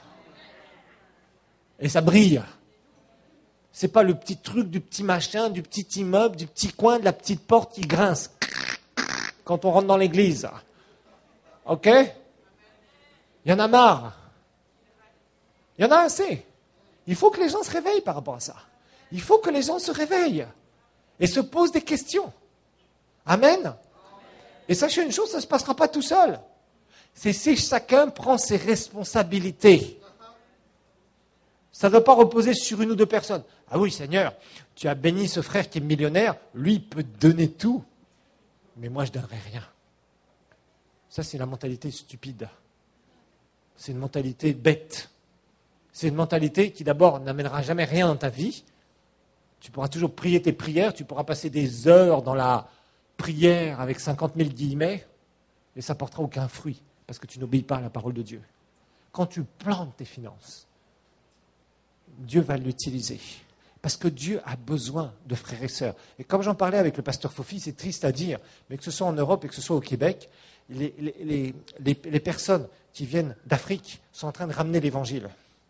Et ça brille. C'est pas le petit truc du petit machin, du petit immeuble, du petit coin, de la petite porte qui grince quand on rentre dans l'église. Ok? Il y en a marre. Il y en a assez. Il faut que les gens se réveillent par rapport à ça. Il faut que les gens se réveillent et se posent des questions. Amen. Et sachez une chose, ça ne se passera pas tout seul. C'est si chacun prend ses responsabilités. Ça ne doit pas reposer sur une ou deux personnes. Ah oui, Seigneur, tu as béni ce frère qui est millionnaire, lui il peut donner tout, mais moi je ne donnerai rien. Ça, c'est la mentalité stupide. C'est une mentalité bête. C'est une mentalité qui, d'abord, n'amènera jamais rien dans ta vie. Tu pourras toujours prier tes prières, tu pourras passer des heures dans la prière avec cinquante mille guillemets, et ça ne portera aucun fruit, parce que tu n'obéis pas à la parole de Dieu. Quand tu plantes tes finances, Dieu va l'utiliser. Parce que Dieu a besoin de frères et sœurs. Et comme j'en parlais avec le pasteur Fofi, c'est triste à dire, mais que ce soit en Europe et que ce soit au Québec, les, les, les, les, les personnes qui viennent d'Afrique sont en train de ramener l'évangile.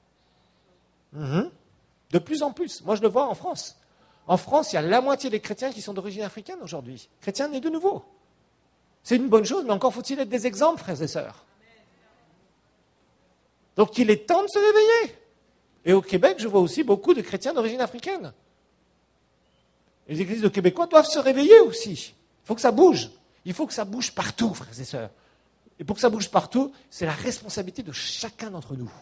Mmh. De plus en plus. Moi, je le vois en France. En France, il y a la moitié des chrétiens qui sont d'origine africaine aujourd'hui. Chrétiens nés de nouveau. C'est une bonne chose, mais encore faut-il être des exemples, frères et sœurs. Donc, il est temps de se réveiller. Et au Québec, je vois aussi beaucoup de chrétiens d'origine africaine. Les églises de Québécois doivent se réveiller aussi. Il faut que ça bouge. Il faut que ça bouge partout, frères et sœurs. Et pour que ça bouge partout, c'est la responsabilité de chacun d'entre nous.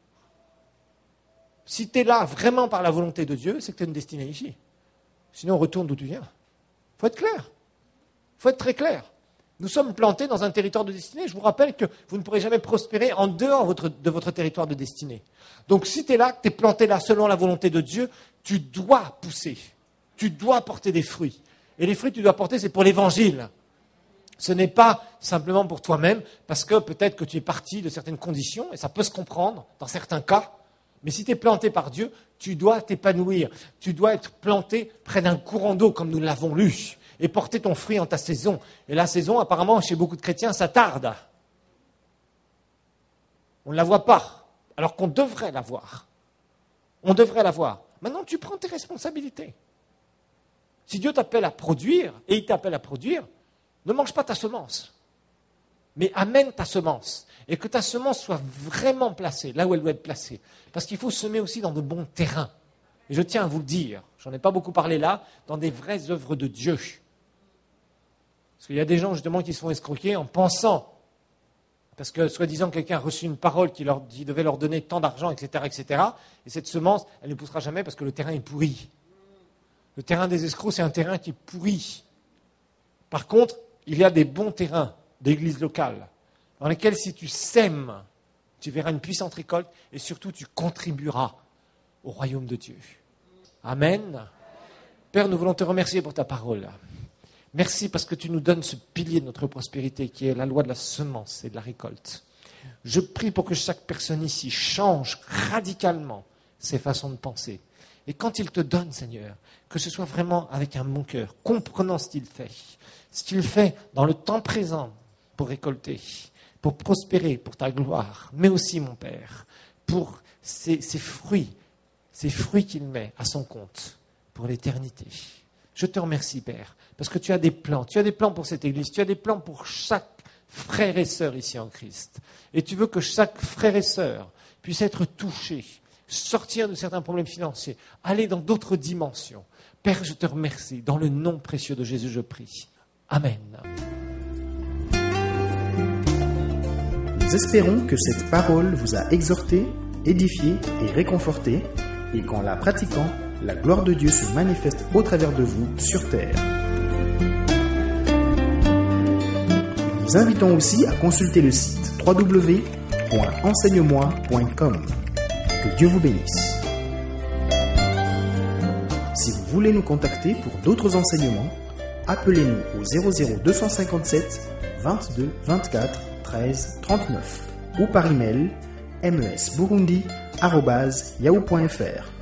Si tu es là vraiment par la volonté de Dieu, c'est que tu as une destinée ici. Sinon, retourne d'où tu viens. Il faut être clair. Il faut être très clair. Nous sommes plantés dans un territoire de destinée. Je vous rappelle que vous ne pourrez jamais prospérer en dehors votre, de votre territoire de destinée. Donc, si tu es là, que tu es planté là selon la volonté de Dieu, tu dois pousser. Tu dois porter des fruits. Et les fruits que tu dois porter, c'est pour l'évangile. Ce n'est pas simplement pour toi-même, parce que peut-être que tu es parti de certaines conditions, et ça peut se comprendre dans certains cas. Mais si tu es planté par Dieu, tu dois t'épanouir. Tu dois être planté près d'un courant d'eau, comme nous l'avons lu, et porter ton fruit en ta saison. Et la saison, apparemment, chez beaucoup de chrétiens, ça tarde. On ne la voit pas, alors qu'on devrait la voir. On devrait la voir. Maintenant, tu prends tes responsabilités. Si Dieu t'appelle à produire, et il t'appelle à produire, ne mange pas ta semence, mais amène ta semence. Et que ta semence soit vraiment placée, là où elle doit être placée. Parce qu'il faut semer aussi dans de bons terrains. Et je tiens à vous le dire, j'en ai pas beaucoup parlé là, dans des vraies œuvres de Dieu. Parce qu'il y a des gens justement qui se font escroquer en pensant, parce que soi-disant quelqu'un a reçu une parole qui, leur, qui devait leur donner tant d'argent, et cetera, et cetera. Et cette semence, elle ne poussera jamais parce que le terrain est pourri. Le terrain des escrocs, c'est un terrain qui est pourri. Par contre, il y a des bons terrains d'églises locales, dans lesquels si tu sèmes, tu verras une puissante récolte et surtout tu contribueras au royaume de Dieu. Amen. Père, nous voulons te remercier pour ta parole. Merci parce que tu nous donnes ce pilier de notre prospérité qui est la loi de la semence et de la récolte. Je prie pour que chaque personne ici change radicalement ses façons de penser. Et quand il te donne, Seigneur, que ce soit vraiment avec un bon cœur, comprenant ce qu'il fait, ce qu'il fait dans le temps présent pour récolter, pour prospérer, pour ta gloire, mais aussi, mon Père, pour ces, ces fruits, ces fruits qu'il met à son compte pour l'éternité. Je te remercie, Père, parce que tu as des plans. Tu as des plans pour cette Église. Tu as des plans pour chaque frère et sœur ici en Christ. Et tu veux que chaque frère et sœur puisse être touché, sortir de certains problèmes financiers, aller dans d'autres dimensions. Père, je te remercie. Dans le nom précieux de Jésus, je prie. Amen. Nous espérons que cette parole vous a exhorté, édifié et réconforté, et qu'en la pratiquant, la gloire de Dieu se manifeste au travers de vous sur terre. Nous vous invitons aussi à consulter le site w w w point enseigne moi point com. Que Dieu vous bénisse. Si vous voulez nous contacter pour d'autres enseignements, appelez-nous au zéro zéro deux cent cinquante-sept vingt-deux vingt-quatre treize trente-neuf ou par email m e s burundi arobase yahoo point f r.